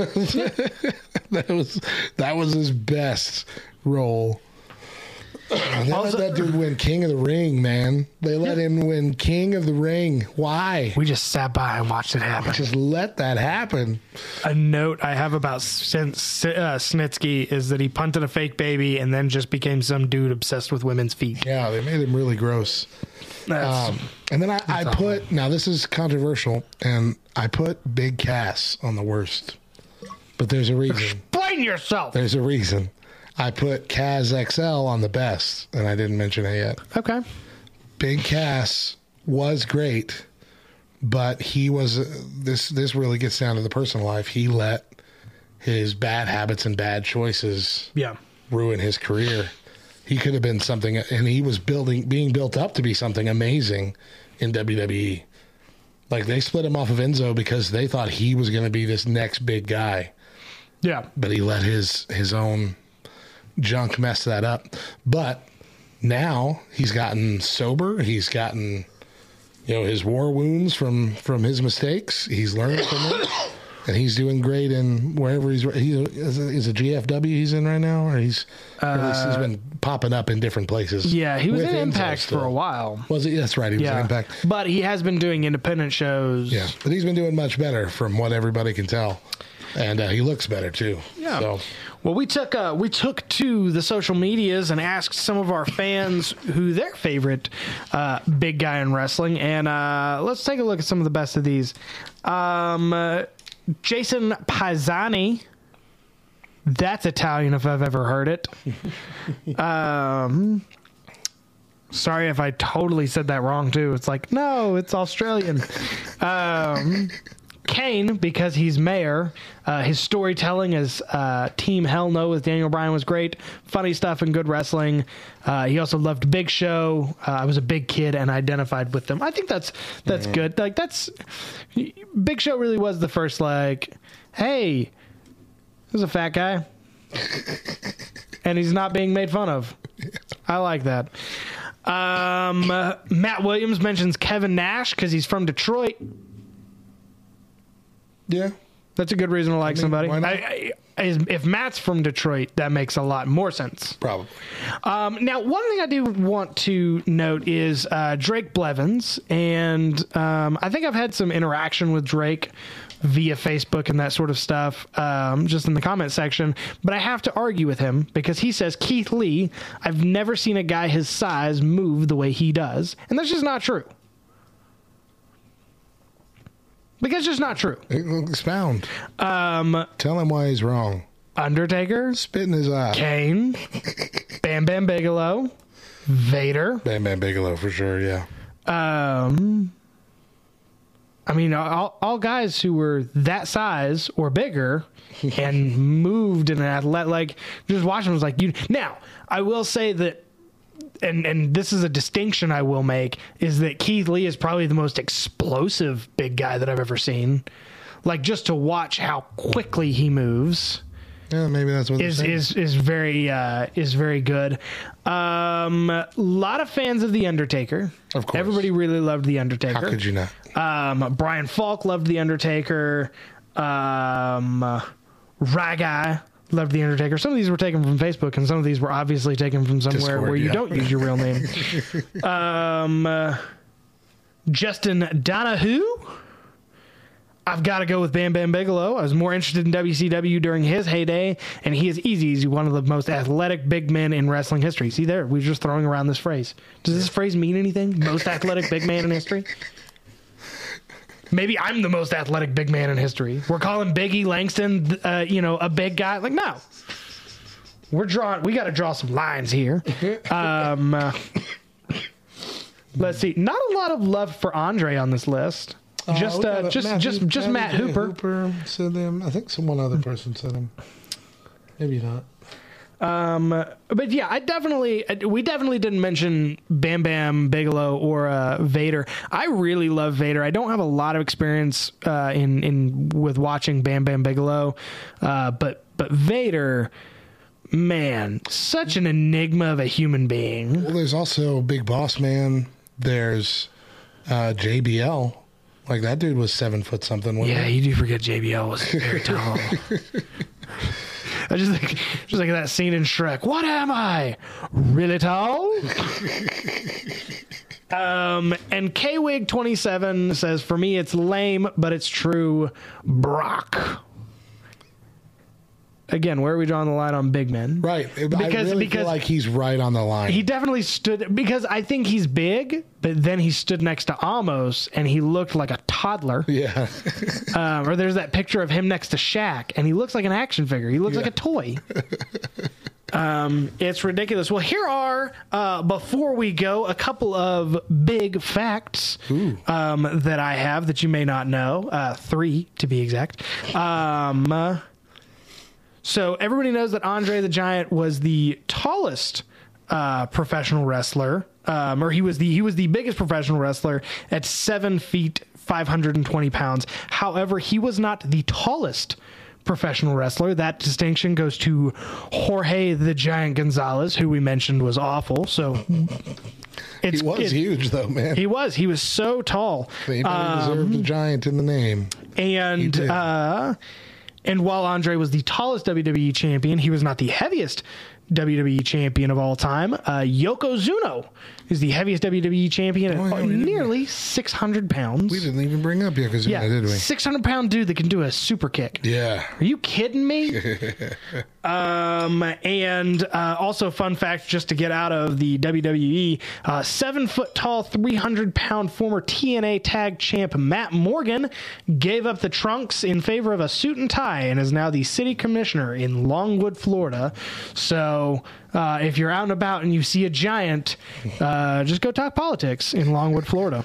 That was, that was his best role. They Also- let that dude win King of the Ring, man. They let him win King of the Ring. Why? We just sat by and watched it happen. Just let that happen. A note I have about Sin- Sin- uh, Snitsky is that he punted a fake baby and then just became some dude obsessed with women's feet. Yeah, they made him really gross. That's, Um, and then I, I put, now this is controversial, and I put Big Cass on the worst. But there's a reason. explain yourself. There's a reason. I put Kaz X L on the best, and I didn't mention it yet. Okay. Big Cass was great, but he was, uh, this this really gets down to the personal life. He let his bad habits and bad choices Yeah. ruin his career. He could have been something, and he was building, being built up to be something amazing in W W E. Like, they split him off of Enzo because they thought he was going to be this next big guy, Yeah. but he let his his own junk mess that up. But now he's gotten sober. He's gotten, you know, his war wounds from from his mistakes. He's learned from it, and he's doing great in wherever he's. He is a, is a G F W he's in right now, or he's or at least he's been popping up in different places. Yeah, he was with in Enzo Impact still. for a while. Was he? That's right. He was Yeah. in Impact. But he has been doing independent shows. Yeah, but he's been doing much better from what everybody can tell, and uh, he looks better too. Yeah. So. Well, we took uh, we took to the social medias and asked some of our fans who their favorite uh, big guy in wrestling, and uh, let's take a look at some of the best of these. Um, uh, Jason Pisani, that's Italian if I've ever heard it. um, sorry if I totally said that wrong too. It's like no, it's Australian. Um, Kane, because he's mayor. Uh, his storytelling as uh, Team Hell No with Daniel Bryan was great. Funny stuff and good wrestling. Uh, he also loved Big Show. Uh, I was a big kid and identified with them. I think that's that's mm-hmm. good. Like that's Big Show really was the first like, hey, there's a fat guy, and he's not being made fun of. I like that. Um, uh, Matt Williams mentions Kevin Nash because he's from Detroit. Yeah. That's a good reason to like I mean, somebody. why not? I, I, if Matt's from Detroit, that makes a lot more sense. Probably. Um, now, one thing I do want to note is uh, Drake Blevins, and um, I think I've had some interaction with Drake via Facebook and that sort of stuff, um, just in the comment section, but I have to argue with him because he says, Keith Lee, I've never seen a guy his size move the way he does, and that's just not true. Because it's just not true. Expound. Um, Tell him why he's wrong. Undertaker, Spit in his eye. Kane, Bam Bam Bigelow, Vader. Bam Bam Bigelow for sure, yeah. Um, I mean, all, all guys who were that size or bigger and moved in an athletic, like, just watching was like, you. Now, I will say that, and and this is a distinction I will make, is that Keith Lee is probably the most explosive big guy that I've ever seen. Like, just to watch how quickly he moves. Yeah, maybe that's what is is is very uh, is very good. Um, a lot of fans of the Undertaker. Of course, everybody really loved the Undertaker. How could you not? Um, Brian Falk loved the Undertaker. Um, uh, Ragai loved the Undertaker. Some of these were taken from Facebook, and some of these were obviously taken from somewhere Discord, where you yeah. don't use your real name. um, uh, Justin Donahue. I've got to go with Bam Bam Bigelow. I was more interested in W C W during his heyday, and he is easy. He's one of the most athletic big men in wrestling history. See there, we're just throwing around this phrase. Does this phrase mean anything? Most athletic big man in history? Maybe I'm the most athletic big man in history. We're calling Biggie Langston, uh, you know, a big guy. Like, no. We're drawing, we got to draw some lines here. Um, uh, let's see. Not a lot of love for Andre on this list. Just, uh, uh, just, Matthew, just, just Matt Matthew Hooper. Hooper said him. I think some one other person said him. Maybe not. Um, but yeah, I definitely, we definitely didn't mention Bam Bam Bigelow or uh, Vader. I really love Vader. I don't have a lot of experience uh, in in with watching Bam Bam Bigelow, uh, but but Vader. Man, such an enigma of a human being. Well, there's also Big Boss Man. There's uh, J B L. Like, that dude was seven foot something. Wasn't Yeah, he? you do forget J B L was very tall. I just think, just like that scene in Shrek. What am I? Really tall? um, and K-Wig twenty-seven says, for me, it's lame, but it's true. Brock. Again, where are we drawing the line on big men? Right. Because, I really because feel like he's right on the line. he definitely stood, because I think he's big, but then he stood next to Amos and he looked like a toddler. yeah. Um, or there's that picture of him next to Shaq and he looks like an action figure. He looks Yeah. like a toy. um, it's ridiculous. Well, here are, uh, before we go, a couple of big facts um, that I have that you may not know. Uh, three, to be exact. Um, uh, So everybody knows that Andre the Giant was the tallest uh, professional wrestler, um, or he was the he was the biggest professional wrestler at seven feet five hundred twenty pounds. However, he was not the tallest professional wrestler. That distinction goes to Jorge the Giant Gonzalez, who we mentioned was awful. So it's, He was it- huge, though, man. He was. He was so tall. They Um, deserved a giant in the name. And did. uh, and while Andre was the tallest W W E champion, he was not the heaviest W W E champion of all time. Uh, Yokozuna is the heaviest W W E champion at Oh, yeah, we didn't- nearly six hundred pounds. We didn't even bring up Yokozuna, yeah, did we? six hundred pound dude that can do a super kick. Yeah. Are you kidding me? um, and uh, also, fun fact, just to get out of the W W E, uh, seven foot tall, three hundred pound former T N A tag champ Matt Morgan gave up the trunks in favor of a suit and tie and is now the city commissioner in Longwood, Florida. So uh, if you're out and about and you see a giant, uh, just go talk politics in Longwood, Florida.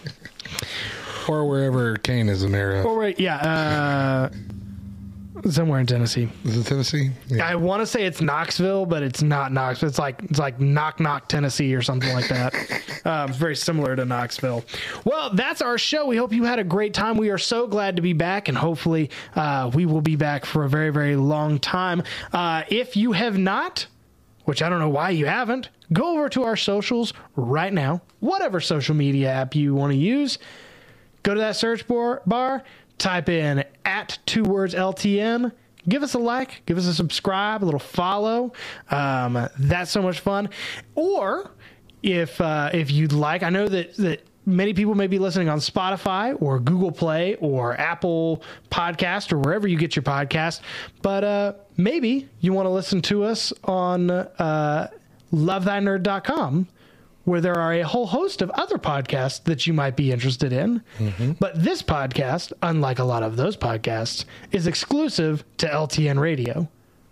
Or wherever Kane is the mayor of. Or wait, yeah, uh, somewhere in Tennessee. Is it Tennessee? Yeah. I want to say it's Knoxville, but it's not Knoxville. It's like it's like Knock Knock, Tennessee, or something like that. um, it's very similar to Knoxville. Well, that's our show. We hope you had a great time. We are so glad to be back, and hopefully, uh, we will be back for a very, very long time. Uh, if you have not, which I don't know why you haven't, go over to our socials right now. Whatever social media app you want to use, go to that search bar. bar Type in at two words L T N. Give us a like, give us a subscribe, a little follow. Um, that's so much fun. Or if uh, if you'd like, I know that that many people may be listening on Spotify or Google Play or Apple Podcast or wherever you get your podcast, but uh, maybe you want to listen to us on uh, love thy nerd dot com. Where there are a whole host of other podcasts that you might be interested in. Mm-hmm. But this podcast, unlike a lot of those podcasts, is exclusive to L T N Radio.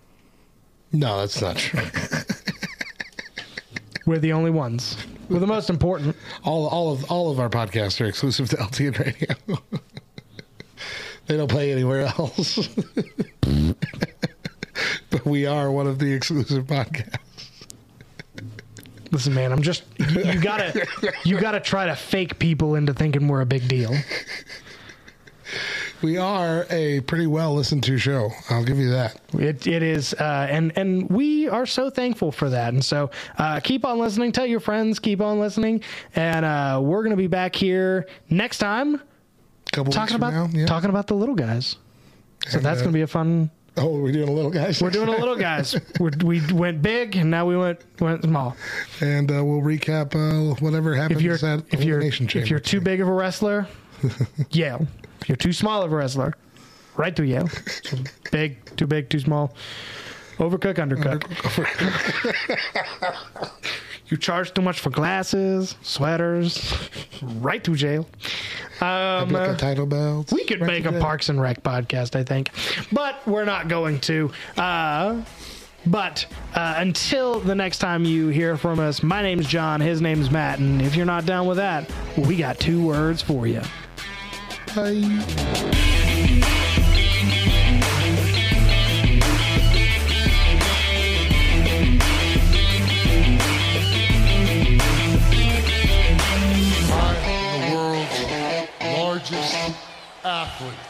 No, that's not true. We're the only ones. We're the most important. all, all of all of our podcasts are exclusive to L T N Radio. They don't play anywhere else. But we are one of the exclusive podcasts. Listen, man, I'm just you, you gotta you gotta try to fake people into thinking we're a big deal. We are a pretty well listened to show. I'll give you that. It it is, uh, and and we are so thankful for that. And so uh, keep on listening. Tell your friends. Keep on listening. And uh, we're gonna be back here next time Couple talking weeks from about now, yeah. talking about the little guys. So And, that's uh, gonna be a fun. Oh, we're doing a little guys. We're doing a little guys. We're, we went big and now we went went small. And uh, we'll recap uh, whatever happens If you're at if you're Elimination Chamber. if you're too big of a wrestler, yeah. You're too small of a wrestler. Right through Yale. So big, too big, too small. Overcook, undercook. You charge too much for glasses, sweaters. Right through jail. Um, uh, title belts. We could right make a jail. Parks and Rec podcast, I think. But we're not going to. Uh, but uh, until the next time you hear from us, my name's John, his name's Matt, and if you're not down with that, we got two words for you. Bye. Athlete.